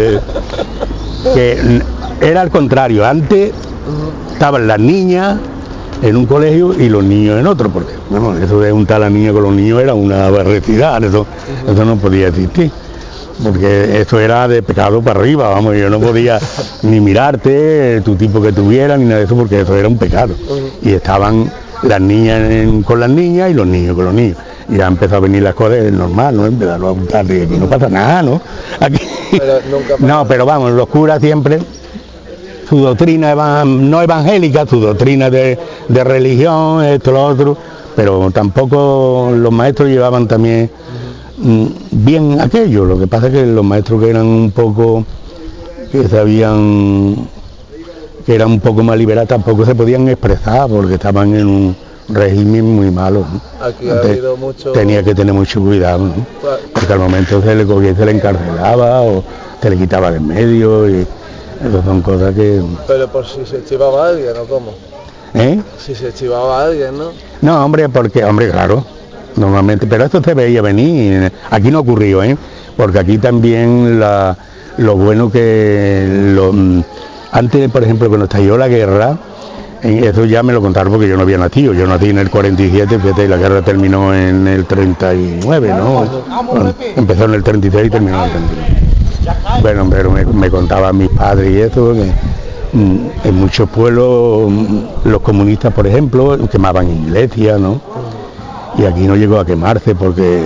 Que era al contrario, antes estaban las niñas en un colegio y los niños en otro, porque bueno, eso de juntar a la niña con los niños era una barbaridad, eso no podía existir, porque eso era de pecado para arriba, vamos, yo no podía ni mirarte, tu tipo que tuviera, ni nada de eso, porque eso era un pecado. Y estaban las niñas con las niñas y los niños con los niños. Y ya empezó a venir las cosas normal, ¿no? Empezaron a apuntar y aquí no pasa nada, ¿no? Aquí... Pero nunca pasa. No, pero vamos, los curas siempre, su doctrina no evangélica, su doctrina de religión, esto, lo otro, pero tampoco los maestros llevaban también bien aquello. Lo que pasa es que los maestros que eran un poco, que sabían, que eran un poco más liberados, tampoco se podían expresar porque estaban en un régimen muy malo, ¿no? Aquí ha habido mucho... Tenía que tener mucho cuidado, ¿no? Porque al momento se le cogía, se le encarcelaba o se le quitaba de en medio, y esas son cosas que... Pero por si se chivaba a alguien, ¿o cómo? Si se chivaba a alguien, ¿no? No, hombre, claro, normalmente, pero esto se veía venir, aquí no ocurrió, porque aquí también lo bueno que... antes, por ejemplo, cuando estalló la guerra, eso ya me lo contaron porque yo no había nacido, yo nací en el 47, fíjate, y la guerra terminó en el 39, ¿no? Bueno, empezó en el 36 y terminó en el 39. Bueno, pero me contaban mis padres y eso, que en muchos pueblos los comunistas, por ejemplo, quemaban iglesias, ¿no? Y aquí no llegó a quemarse porque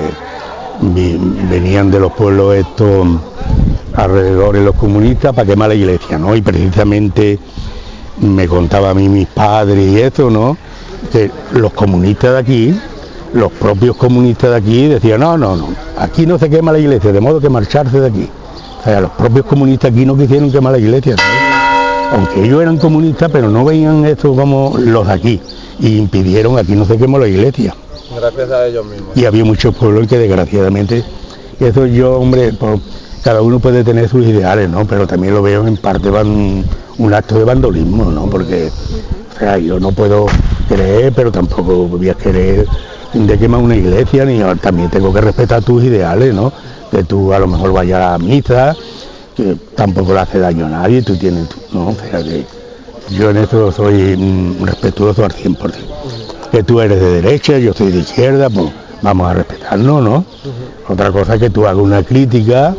venían de los pueblos estos alrededores los comunistas para quemar la iglesia, ¿no? Y precisamente me contaba a mí mis padres y eso, ¿no? Que los comunistas de aquí, los propios comunistas de aquí decían, no, aquí no se quema la iglesia, de modo que marcharse de aquí. O sea, los propios comunistas aquí no quisieron quemar la iglesia, ¿sabes? Aunque ellos eran comunistas, pero no veían esto como los de aquí, y impidieron, aquí no se quemó la iglesia. Gracias a ellos mismos. Y había muchos pueblos en que desgraciadamente, eso yo, hombre, cada uno puede tener sus ideales, ¿no? Pero también lo veo en parte un acto de vandolismo, ¿no? Porque, o sea, yo no puedo creer, pero tampoco voy a querer de quemar una iglesia, ni también tengo que respetar tus ideales, ¿no? Que tú a lo mejor vayas a misa, que tampoco le hace daño a nadie, tú tienes, ¿no? O sea, que yo en eso soy respetuoso al 100%. Que tú eres de derecha, yo soy de izquierda, pues vamos a respetarnos, ¿no? Otra cosa es que tú hagas una crítica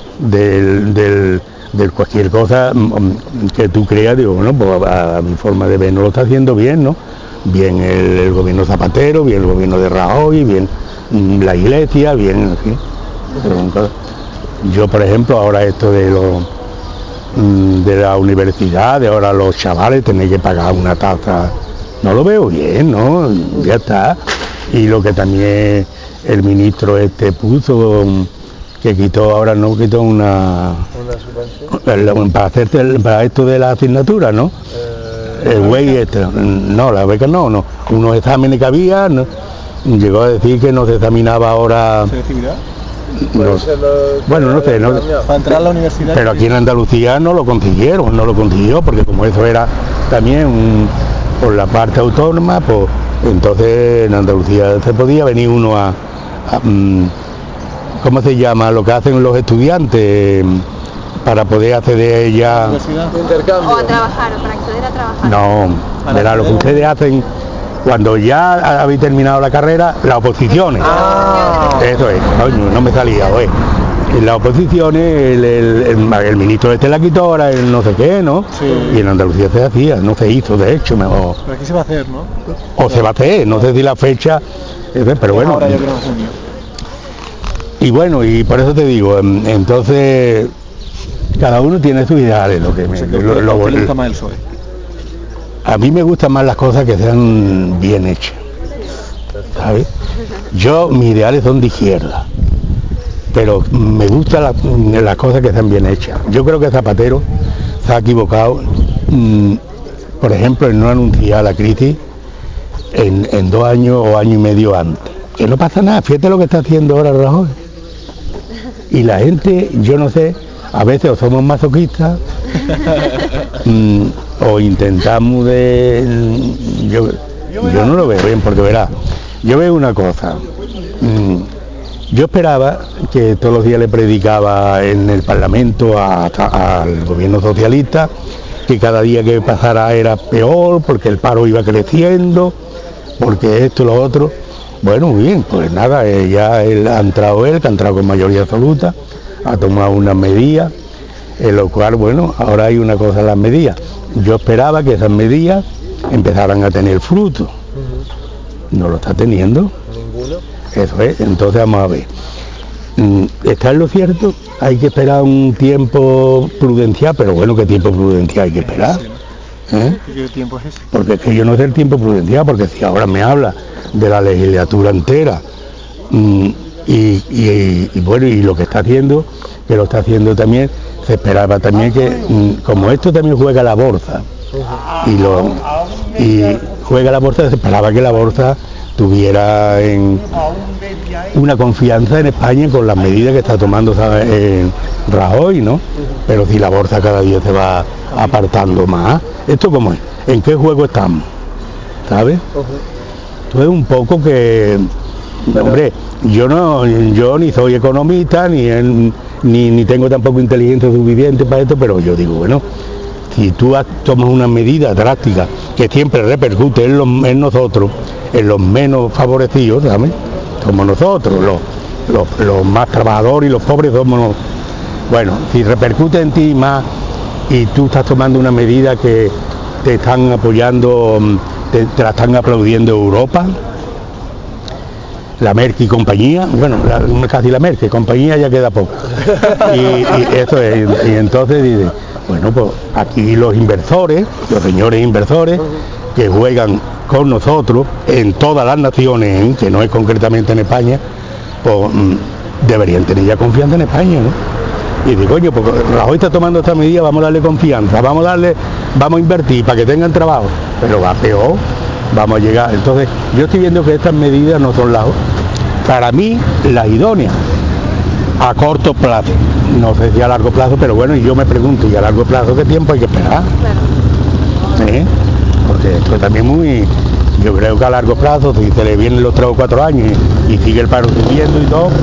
de cualquier cosa que tú creas, digo, bueno, pues a mi forma de ver no lo está haciendo bien, ¿no? Bien el gobierno Zapatero, bien el gobierno de Rajoy, bien la iglesia, bien, en fin. Yo, por ejemplo, ahora esto de la universidad, de ahora los chavales tenéis que pagar una tasa, no lo veo bien, ¿no? Ya está. Y lo que también el ministro puso, que quitó, ahora no quitó una subvención para esto de la asignatura, ¿no? El güey no, la beca no, unos exámenes que había, ¿no? Llegó a decir que no se examinaba ahora. ¿Se recibirá? No, bueno, no sé, no, para entrar a la universidad. Pero aquí en Andalucía no lo consiguió, porque como eso era también por la parte autónoma, pues entonces en Andalucía se podía venir uno a ¿cómo se llama? Lo que hacen los estudiantes para poder acceder ya... Intercambio. O a trabajar, o para acceder a trabajar. No, verá, lo que ustedes hacen cuando ya habéis terminado la carrera, las oposiciones. Eso es, coño, no me salía, en las oposiciones el ministro este la quitó, ahora el no sé qué, ¿no? Sí. Y en Andalucía se hacía, no se hizo, de hecho, mejor. Pero aquí se va a hacer, ¿no? O se va a hacer, no sé si la fecha, pero bueno. Ahora yo creo en junio. Y bueno, y por eso te digo, entonces cada uno tiene sus ideales, lo que O sea, me, ¿qué le gusta más el PSOE? a mí me gustan más las cosas que sean bien hechas, ¿sabes? Mis ideales son de izquierda, pero me gustan las cosas que sean bien hechas. Yo creo que Zapatero se ha equivocado, por ejemplo, en no anunciar la crisis en 2 años o año y medio antes. Que no pasa nada, fíjate lo que está haciendo ahora Rajoy. Y la gente, yo no sé, a veces o somos masoquistas o intentamos yo no lo veo bien, porque verás, yo veo una cosa, yo esperaba que todos los días le predicaba en el Parlamento al gobierno socialista que cada día que pasara era peor, porque el paro iba creciendo, porque esto y lo otro. Bueno, muy bien, pues nada, ha entrado él, que ha entrado con mayoría absoluta, ha tomado unas medidas, en lo cual, bueno, ahora hay una cosa en las medidas. Yo esperaba que esas medidas empezaran a tener fruto. No lo está teniendo. Ninguno. Eso es, entonces vamos a ver. Está en lo cierto, hay que esperar un tiempo prudencial, pero bueno, ¿qué tiempo prudencial hay que esperar? ¿Qué tiempo es ese? Porque es que yo no sé el tiempo prudencial, porque si ahora me habla de la legislatura entera y bueno, y lo que está haciendo, que lo está haciendo también, se esperaba también que, como esto también juega la bolsa, y juega la bolsa, se esperaba que la bolsa tuviera una confianza en España con las medidas que está tomando Rajoy, ¿no? Pero si la bolsa cada día se va apartando más, ¿esto cómo es? ¿En qué juego estamos? ¿Sabes? Entonces un poco que, hombre, yo ni soy economista, ni tengo tampoco inteligencia suficiente para esto, pero yo digo, bueno, si tú tomas una medida drástica que siempre repercute en nosotros, en los menos favorecidos, ¿sabes? Somos nosotros, los más trabajadores y los pobres somos. Bueno, si repercute en ti más y tú estás tomando una medida que te están apoyando, te la están aplaudiendo Europa, la Merck y compañía, bueno, casi la Merck y compañía ya queda poco. Y eso es, y entonces dice, bueno, pues aquí los inversores, los señores inversores que juegan con nosotros en todas las naciones, que no es concretamente en España, pues deberían tener ya confianza en España, ¿no? Y digo, coño, porque Rajoy está tomando esta medida, vamos a darle confianza, vamos a invertir para que tengan trabajo, pero va peor, vamos a llegar. Entonces, yo estoy viendo que estas medidas no son para mí, las idóneas a corto plazo, no sé si a largo plazo, pero bueno, y yo me pregunto, ¿y a largo plazo qué tiempo hay que esperar? Claro. Porque esto es también yo creo que a largo plazo, si se le vienen los 3 o 4 años y sigue el paro subiendo y todo,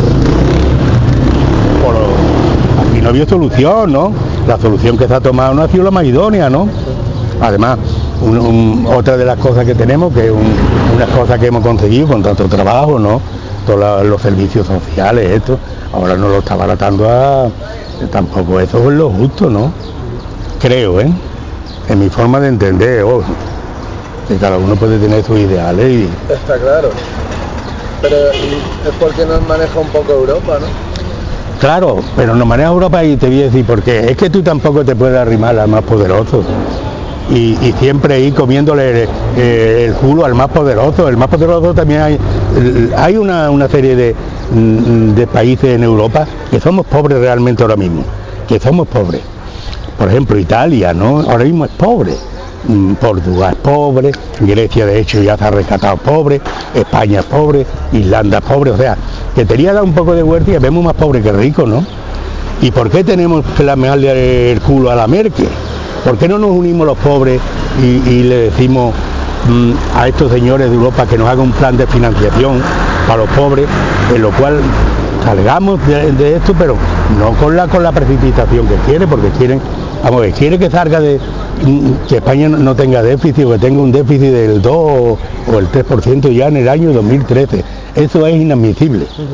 aquí no había solución, ¿no? La solución que se ha tomado no ha sido la más idónea, ¿no? Además, otra de las cosas que tenemos, que es unas cosas que hemos conseguido con tanto trabajo, ¿no? Todos los servicios sociales, esto, ahora no lo está baratando tampoco eso es lo justo, ¿no? Creo, en mi forma de entender, que cada uno puede tener sus ideales y... Está claro, pero es porque nos maneja un poco Europa, ¿no? Claro, pero nos maneja Europa y te voy a decir por qué. Es que tú tampoco te puedes arrimar al más poderoso y siempre ir comiéndole el culo al más poderoso. El más poderoso también hay una serie de países en Europa que somos pobres realmente ahora mismo, que somos pobres. Por ejemplo, Italia, ¿no? Ahora mismo es pobre. Portugal es pobre, Grecia de hecho ya se ha rescatado pobre, España es pobre, Irlanda es pobre, o sea, que tenía dado un poco de huerta y vemos más pobre que rico, ¿no? ¿Y por qué tenemos que lamearle el culo a la Merkel? ¿Por qué no nos unimos los pobres y le decimos a estos señores de Europa que nos hagan un plan de financiación para los pobres, en lo cual salgamos de esto, pero no con la precipitación que quiere, porque quieren que salga que España no tenga déficit o que tenga un déficit del 2 o el 3% ya en el año 2013. Eso es inadmisible.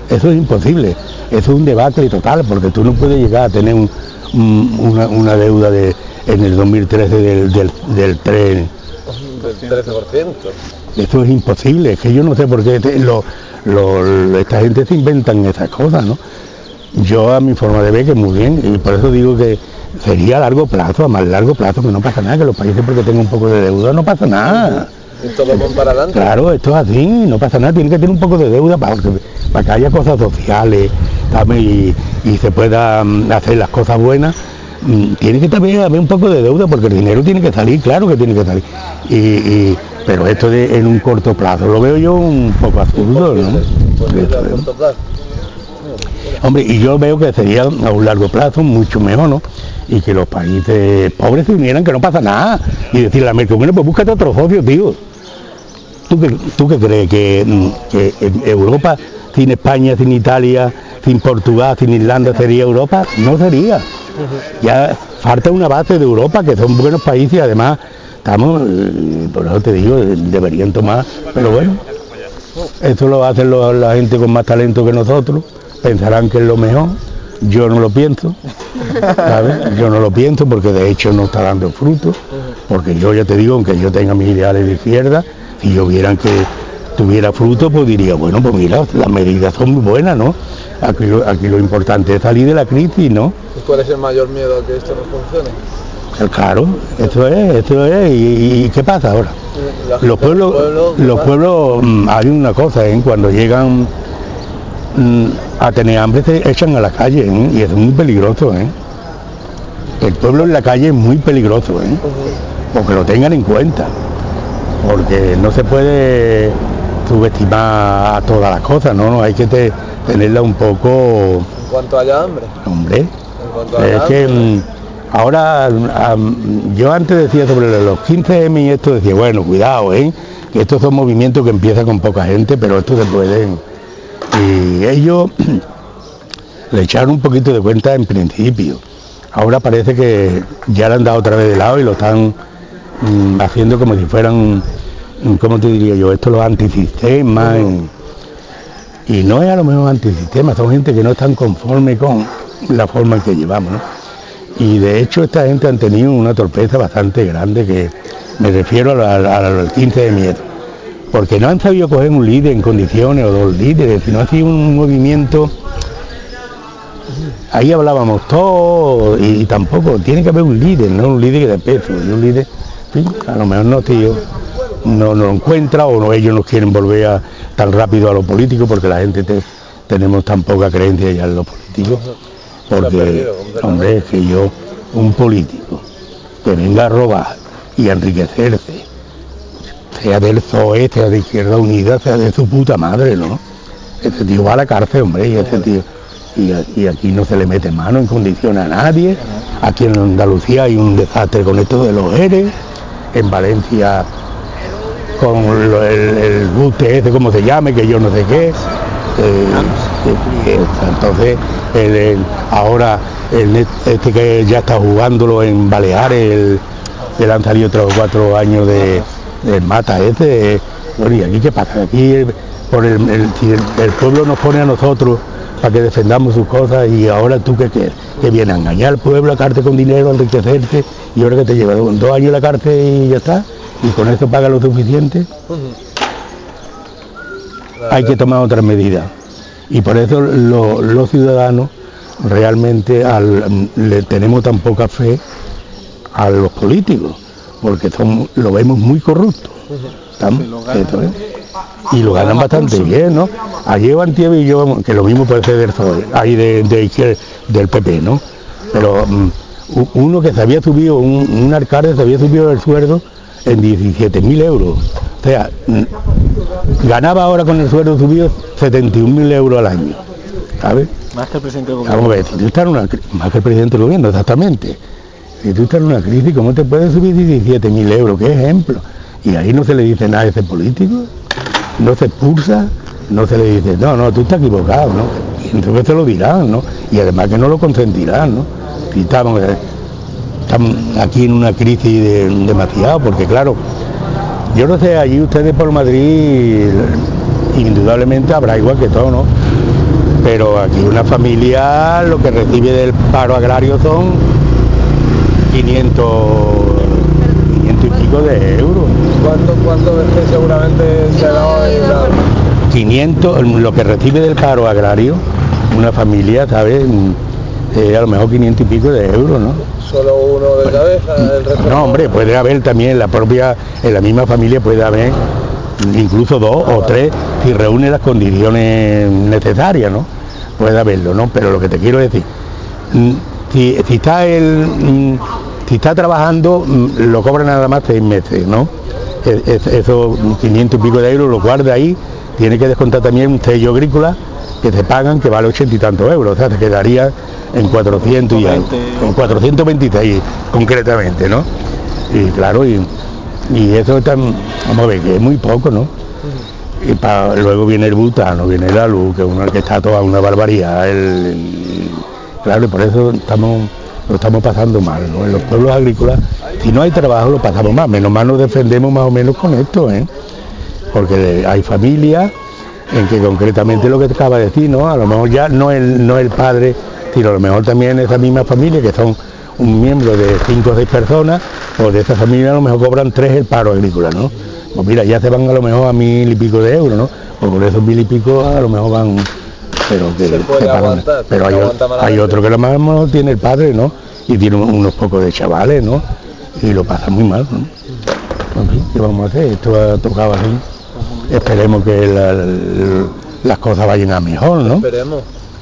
Eso es imposible, eso es un debacle total, porque tú no puedes llegar a tener una deuda en el 2013 del tren. Del 13%. Eso es imposible, es que yo no sé por qué esta gente se inventan esas cosas, ¿no? Yo a mi forma de ver que muy bien, y por eso digo que sería a largo plazo, a más largo plazo, que no pasa nada, que los países porque tengan un poco de deuda no pasa nada. Esto lo van para adelante. Claro, esto es así, no pasa nada, tiene que tener un poco de deuda para que haya cosas sociales y se puedan hacer las cosas buenas. Tiene que también haber un poco de deuda porque el dinero tiene que salir, claro que tiene que salir. Pero esto en un corto plazo lo veo yo un poco absurdo, ¿no? Hombre, y yo veo que sería a un largo plazo mucho mejor, ¿no? Y que los países pobres se unieran, que no pasa nada. Y decirle a América, bueno, pues búscate otro socio, tío. ¿Tú qué crees? ¿Que en Europa, sin España, sin Italia, sin Portugal, sin Irlanda, sería Europa? No sería. Ya falta una base de Europa, que son buenos países y además estamos, por eso te digo, deberían tomar, pero bueno, eso lo hacen la gente con más talento que nosotros, pensarán que es lo mejor, yo no lo pienso, ¿sabes? Yo no lo pienso porque de hecho no está dando fruto, porque yo ya te digo, aunque yo tenga mis ideales de izquierda, si yo vieran que tuviera fruto, pues diría, bueno, pues mira, las medidas son muy buenas, ¿no? Aquí lo importante es salir de la crisis, ¿no? ¿Y cuál es el mayor miedo a que esto no funcione? Claro, eso es, ¿y qué pasa ahora? Los pueblos, hay una cosa, cuando llegan a tener hambre se echan a la calle, y es muy peligroso, El pueblo en la calle es muy peligroso, porque lo tengan en cuenta, porque no se puede subestimar a todas las cosas, ¿no? Hay que tenerla un poco... En cuanto haya hambre. Hombre, es que ahora yo antes decía sobre los 15M y esto, decía, bueno, cuidado, que estos son movimientos que empiezan con poca gente, pero esto se pueden... Y ellos le echaron un poquito de cuenta en principio. Ahora parece que ya le han dado otra vez de lado y lo están haciendo como si fueran... ¿Cómo te diría yo? Esto los antisistemas, y no es a lo mejor antisistemas, son gente que no están conforme con la forma en que llevamos, ¿no? Y de hecho esta gente han tenido una torpeza bastante grande, que me refiero al 15 de miedo, porque no han sabido coger un líder en condiciones o dos líderes, sino ha sido un movimiento. Ahí hablábamos todos y tampoco, tiene que haber un líder, no un líder de peso, y un líder, sí, a lo mejor no, tío, no lo encuentra, o no, ellos no quieren volver tan rápido a lo político porque la gente tenemos tan poca creencia ya en lo político, porque, hombre, es que un político que venga a robar y a enriquecerse, sea del PSOE, sea de Izquierda Unida, sea de su puta madre, ¿no? Ese tío va a la cárcel, hombre, y ese tío... Y aquí no se le mete mano en condiciones a nadie. Aquí en Andalucía hay un desastre con esto de los ERE, en Valencia con el buste ese, como se llame, que yo no sé qué. Entonces, ahora este que ya está jugándolo en Baleares, que le han salido 3 o 4 años del mata ese. Bueno, ¿y aquí qué pasa? Aquí si el pueblo nos pone a nosotros para que defendamos sus cosas, y ahora tú que viene a engañar al pueblo, a sacarte con dinero, a enriquecerte, y ahora que te lleva 2 años a la cárcel y ya está, y con eso paga lo suficiente. Hay que tomar otras medidas, y por eso los ciudadanos realmente le tenemos tan poca fe a los políticos, porque lo vemos muy corruptos. Y lo ganan bastante bien, ¿no? Ayer Antier y yo, que lo mismo puede ser del PSOE, ahí del PP, ¿no? Pero uno que se había subido, un alcalde se había subido el sueldo en 17.000 euros. O sea, ganaba ahora con el sueldo subido 71.000 euros al año, ¿sabes? Más que el presidente del gobierno. Vamos a ver, si tú estás más que el presidente del gobierno, exactamente. Si tú estás en una crisis, ¿cómo te puedes subir 17.000 euros? ¿Qué ejemplo? Y ahí no se le dice nada a ese político, no se expulsa, no se le dice, no, tú estás equivocado, ¿no? Y entonces te lo dirán, ¿no? Y además que no lo consentirán, ¿no? Si estamos aquí en una crisis demasiado, porque claro, yo no sé, allí ustedes por Madrid, indudablemente habrá igual que todo, ¿no? pero aquí una familia lo que recibe del paro agrario son 500 y pico de euros. ¿Cuánto es que seguramente se da 500, lo que recibe del paro agrario una familia, ¿sabes? A lo mejor 500 y pico de euros, ¿no? ¿Solo uno de cabeza? El resto no, hombre, puede haber también en la misma familia puede haber incluso dos o tres si reúne las condiciones necesarias, ¿no? Puede haberlo, ¿no? Pero lo que te quiero decir, si está trabajando, lo cobra nada más 6 meses, ¿no? Esos 500 y pico de euros lo guarda ahí, tiene que descontar también un sello agrícola que se pagan, que vale 80 y tantos euros, o sea, se quedaría en 400 y algo, en 426 concretamente, ¿no? Y claro, y eso vamos a ver, que es muy poco, ¿no? Y luego viene el butano, viene la luz, que uno que está toda una barbaridad, claro, y por eso lo estamos pasando mal, ¿no? En los pueblos agrícolas, si no hay trabajo lo pasamos mal, menos mal nos defendemos más o menos con esto, ¿eh? Porque hay familias en que concretamente lo que te acaba de decir, ¿no? A lo mejor ya no el padre, sino a lo mejor también esa misma familia, que son un miembro de 5 o 6 personas, o de esa familia a lo mejor cobran 3 el paro agrícola, ¿no? Pues mira, ya se van a lo mejor a 1000 y pico de euros, ¿no? Pues con esos 1000 y pico a lo mejor van, pero que se puede aguantar, pero hay otro que lo más no tiene el padre, ¿no? Y tiene unos pocos de chavales, ¿no? Y lo pasa muy mal, ¿no? En fin, ¿qué vamos a hacer? Esto ha tocado así. Esperemos que las cosas vayan a mejor, ¿no? Esperemos.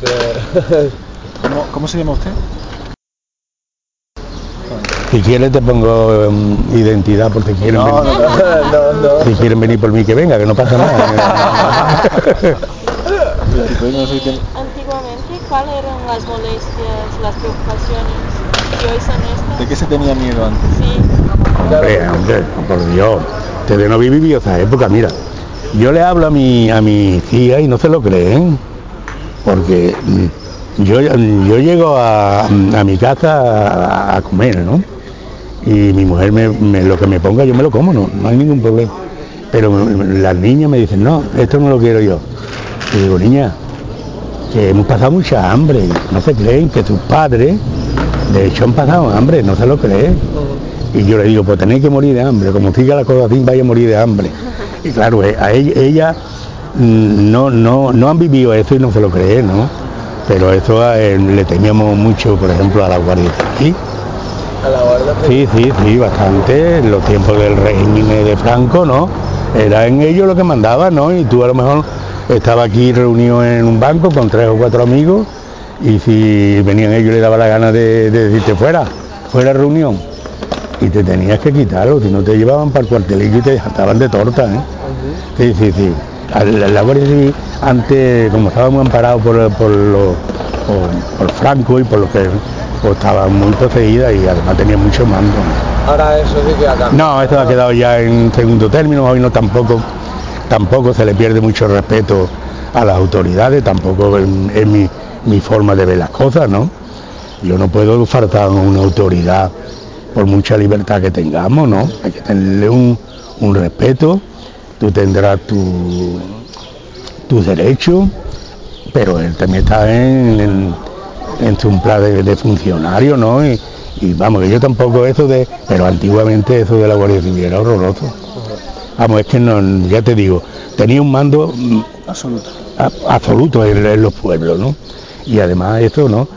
¿Cómo se llama usted? Si quieres te pongo identidad porque quieren venir. No. Si quieren venir por mí que venga, que no pasa nada. Antiguamente, ¿cuáles eran las molestias, las preocupaciones? ¿Y hoy son estas? ¿De qué se tenía miedo antes? Sí. Hombre, por Dios, ustedes no vivido esa época, mira. Yo le hablo a mi tía y no se lo creen, porque yo llego a mi casa a comer, ¿no? Y mi mujer lo que me ponga yo me lo como, no hay ningún problema. Pero las niñas me dicen, no, esto no lo quiero yo. Y digo, niña, que hemos pasado mucha hambre, no se creen que tus padres, de hecho han pasado hambre, no se lo creen. Y yo le digo, pues tenéis que morir de hambre, como siga la cosa así, vaya a morir de hambre. Y claro, a ella no han vivido eso y no se lo creen, ¿no? Pero eso le temíamos mucho, por ejemplo, a la Guardia Civil. ¿A la Guardia Civil? Sí, bastante, en los tiempos del régimen de Franco, ¿no? Era en ellos lo que mandaba, ¿no? Y tú a lo mejor estabas aquí reunido en un banco con 3 o 4 amigos y si venían ellos le daba la gana de decirte fuera reunión. Y te tenías que quitarlo, si no te llevaban para el cuartelillo y te estaban de torta, ¿eh? Sí. La Guardia Civil antes, como estábamos amparados por Franco y por lo que pues, estaba muy poseída y además tenía mucho mando. Ahora eso sí que ha cambiado. No, esto ha quedado ya en segundo término, hoy no tampoco se le pierde mucho respeto a las autoridades, tampoco es mi forma de ver las cosas, ¿no? Yo no puedo faltar a una autoridad por mucha libertad que tengamos, ¿no? Hay que tenerle un respeto, tú tendrás tus derechos, pero él también está en su plan de funcionario, ¿no? Y vamos, que yo tampoco pero antiguamente eso de la Guardia Civil era horroroso. Vamos, es que no, ya te digo, tenía un mando absoluto en los pueblos, ¿no? Y además eso, ¿no?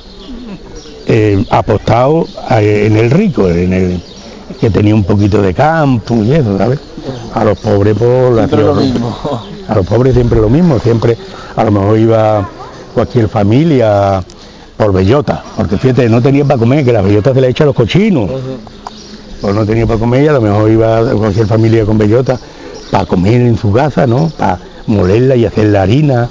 Apostado en el rico, que tenía un poquito de campo y eso, ¿sabes? A los pobres a los pobres siempre lo mismo, siempre a lo mejor iba cualquier familia por bellota, porque fíjate, no tenía para comer, que las bellotas se le echan a los cochinos, pues no tenía para comer y a lo mejor iba cualquier familia con bellota para comer en su casa, ¿no? Para molerla y hacer la harina.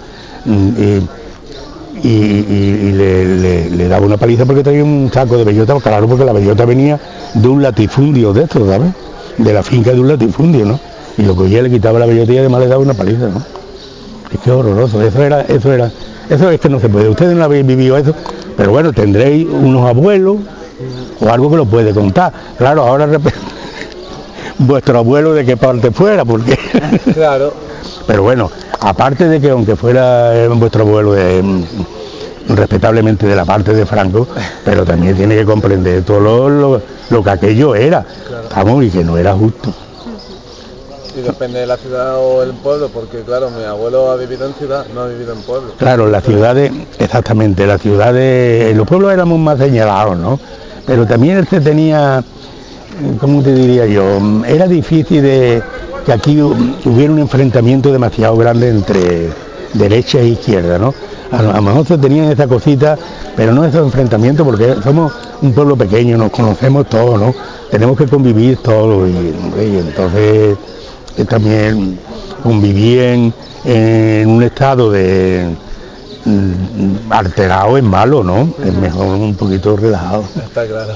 Y le daba una paliza porque traía un saco de bellota, claro, porque la bellota venía de un latifundio de estos, ¿sabes? De la finca de un latifundio, ¿no? Y lo cogía, le quitaba la bellota y además le daba una paliza, ¿no? Es que horroroso, eso es que no se puede. Ustedes no habéis vivido eso, pero bueno, tendréis unos abuelos o algo que lo puede contar. Claro, ahora vuestro abuelo de qué parte fuera, porque claro. Pero bueno, aparte de que aunque fuera vuestro pueblo respetablemente de la parte de Franco, pero también tiene que comprender todo lo que aquello era, vamos, y que no era justo. Y depende de la ciudad o el pueblo, porque claro, mi abuelo ha vivido en ciudad, no ha vivido en pueblo. Claro, las ciudades, exactamente, las ciudades, en los pueblos éramos más señalados, ¿no? Pero también él se tenía, ¿cómo te diría yo? Era difícil de que aquí hubiera un enfrentamiento demasiado grande entre derecha e izquierda, ¿no? A lo mejor se tenían esa cosita, pero no esos enfrentamientos, porque somos un pueblo pequeño, nos conocemos todos, ¿no? Tenemos que convivir todos y entonces también conviví en un estado de alterado es malo, ¿no? Es mejor un poquito relajado. Está claro.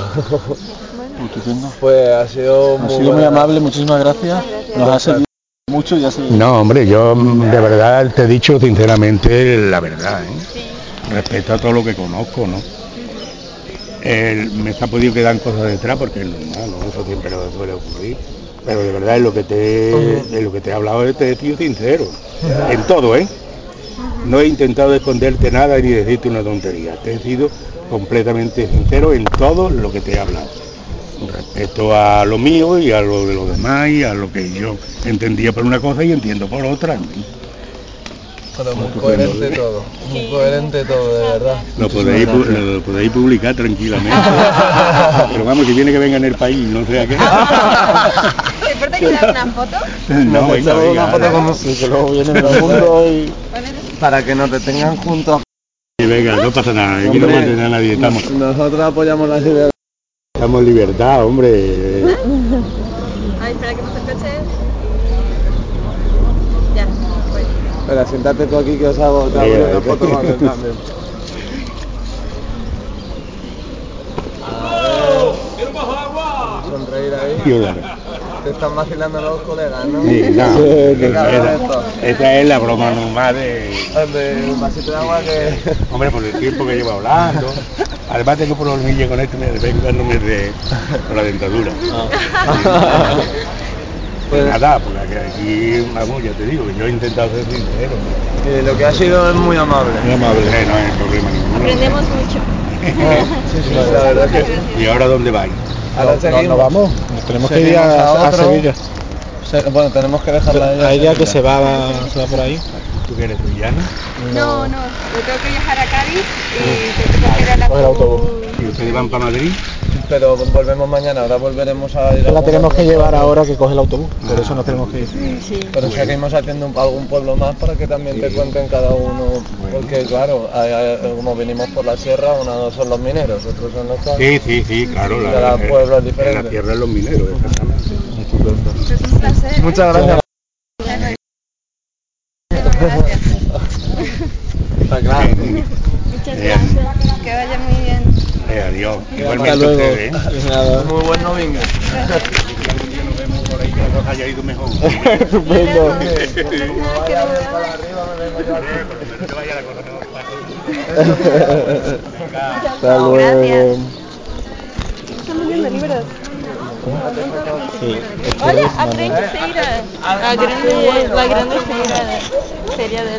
Pues ha sido muy amable, muchísimas gracias. Nos ha servido mucho y así. No, hombre, yo de verdad te he dicho sinceramente la verdad, ¿eh? Respecto a todo lo que conozco, ¿no? Me se ha podido quedar cosas detrás porque es normal, ¿no? Eso siempre suele ocurrir. Pero de verdad es lo que te he hablado, te he sido sincero. En todo, ¿eh? No he intentado esconderte nada ni decirte una tontería. Te he sido completamente sincero en todo lo que te he hablado. Respecto a lo mío y a lo de los demás y a lo que yo entendía por una cosa y entiendo por otra. Pero muy coherente todo, muy coherente todo, de verdad. Lo podéis publicar tranquilamente. Pero vamos, si tiene que venga en el país, no sé a qué. ¿Te importa que te haga una foto? No, venga. Una foto como si que luego viene el mundo y para que nos detengan juntos. Y venga, no pasa nada, aquí no mantén a nadie, estamos. Nosotros apoyamos las ideas. Estamos en libertad, hombre. Ay, espera que pase el coche. Ya, pues. Espera, siéntate tú aquí que os hago otra foto más también. Sonreír ahí. Te están vacilando los colegas, ¿no? Sí, no. Esa es la broma normal de un vasito de agua que... Hombre, por el tiempo que llevo hablando. Además tengo problemilla con esto, me vengo dándome con la dentadura. Pues nada, porque aquí, vamos, ya te digo, yo he intentado ser sincero. Lo que ha sido es muy amable. Muy amable, no hay problema ninguno. Aprendemos mucho. Sí, la verdad que sí. ¿Y ahora dónde vais? Ahora seguimos. Nos vamos, nos tenemos que ir a Sevilla. Bueno, tenemos que dejarla ahí. Hay día que se va por ahí. ¿Tú que eres sevillano? No, yo tengo que viajar a Cádiz y tengo que ir a la autobús. ¿Y ustedes van para Madrid? Pero volvemos mañana, ahora volveremos a ir a... La tenemos que llevar ahora que coge el autobús, por eso nos tenemos que ir. Sí. Pero bueno, seguimos haciendo algún pueblo más para que también te cuenten cada uno, porque claro, como venimos por la sierra, unos son los mineros, otros son los... Sí, claro. Cada pueblo es diferente. La tierra es los mineros, exactamente. Es un placer. Muchas gracias. Gracias. Está claro. Muchas gracias. Que vaya muy bien. Adiós. Hasta luego. Muy buen domingo. Nos vemos por ahí, que la cosa haya ido mejor. Estupendo. Como vaya bien para arriba, me vengo yo aquí. Pero no te vaya la cosa mejor. Hasta luego. Gracias. Estamos viendo libros. Sí, Olha, a grande feira, la grande feira del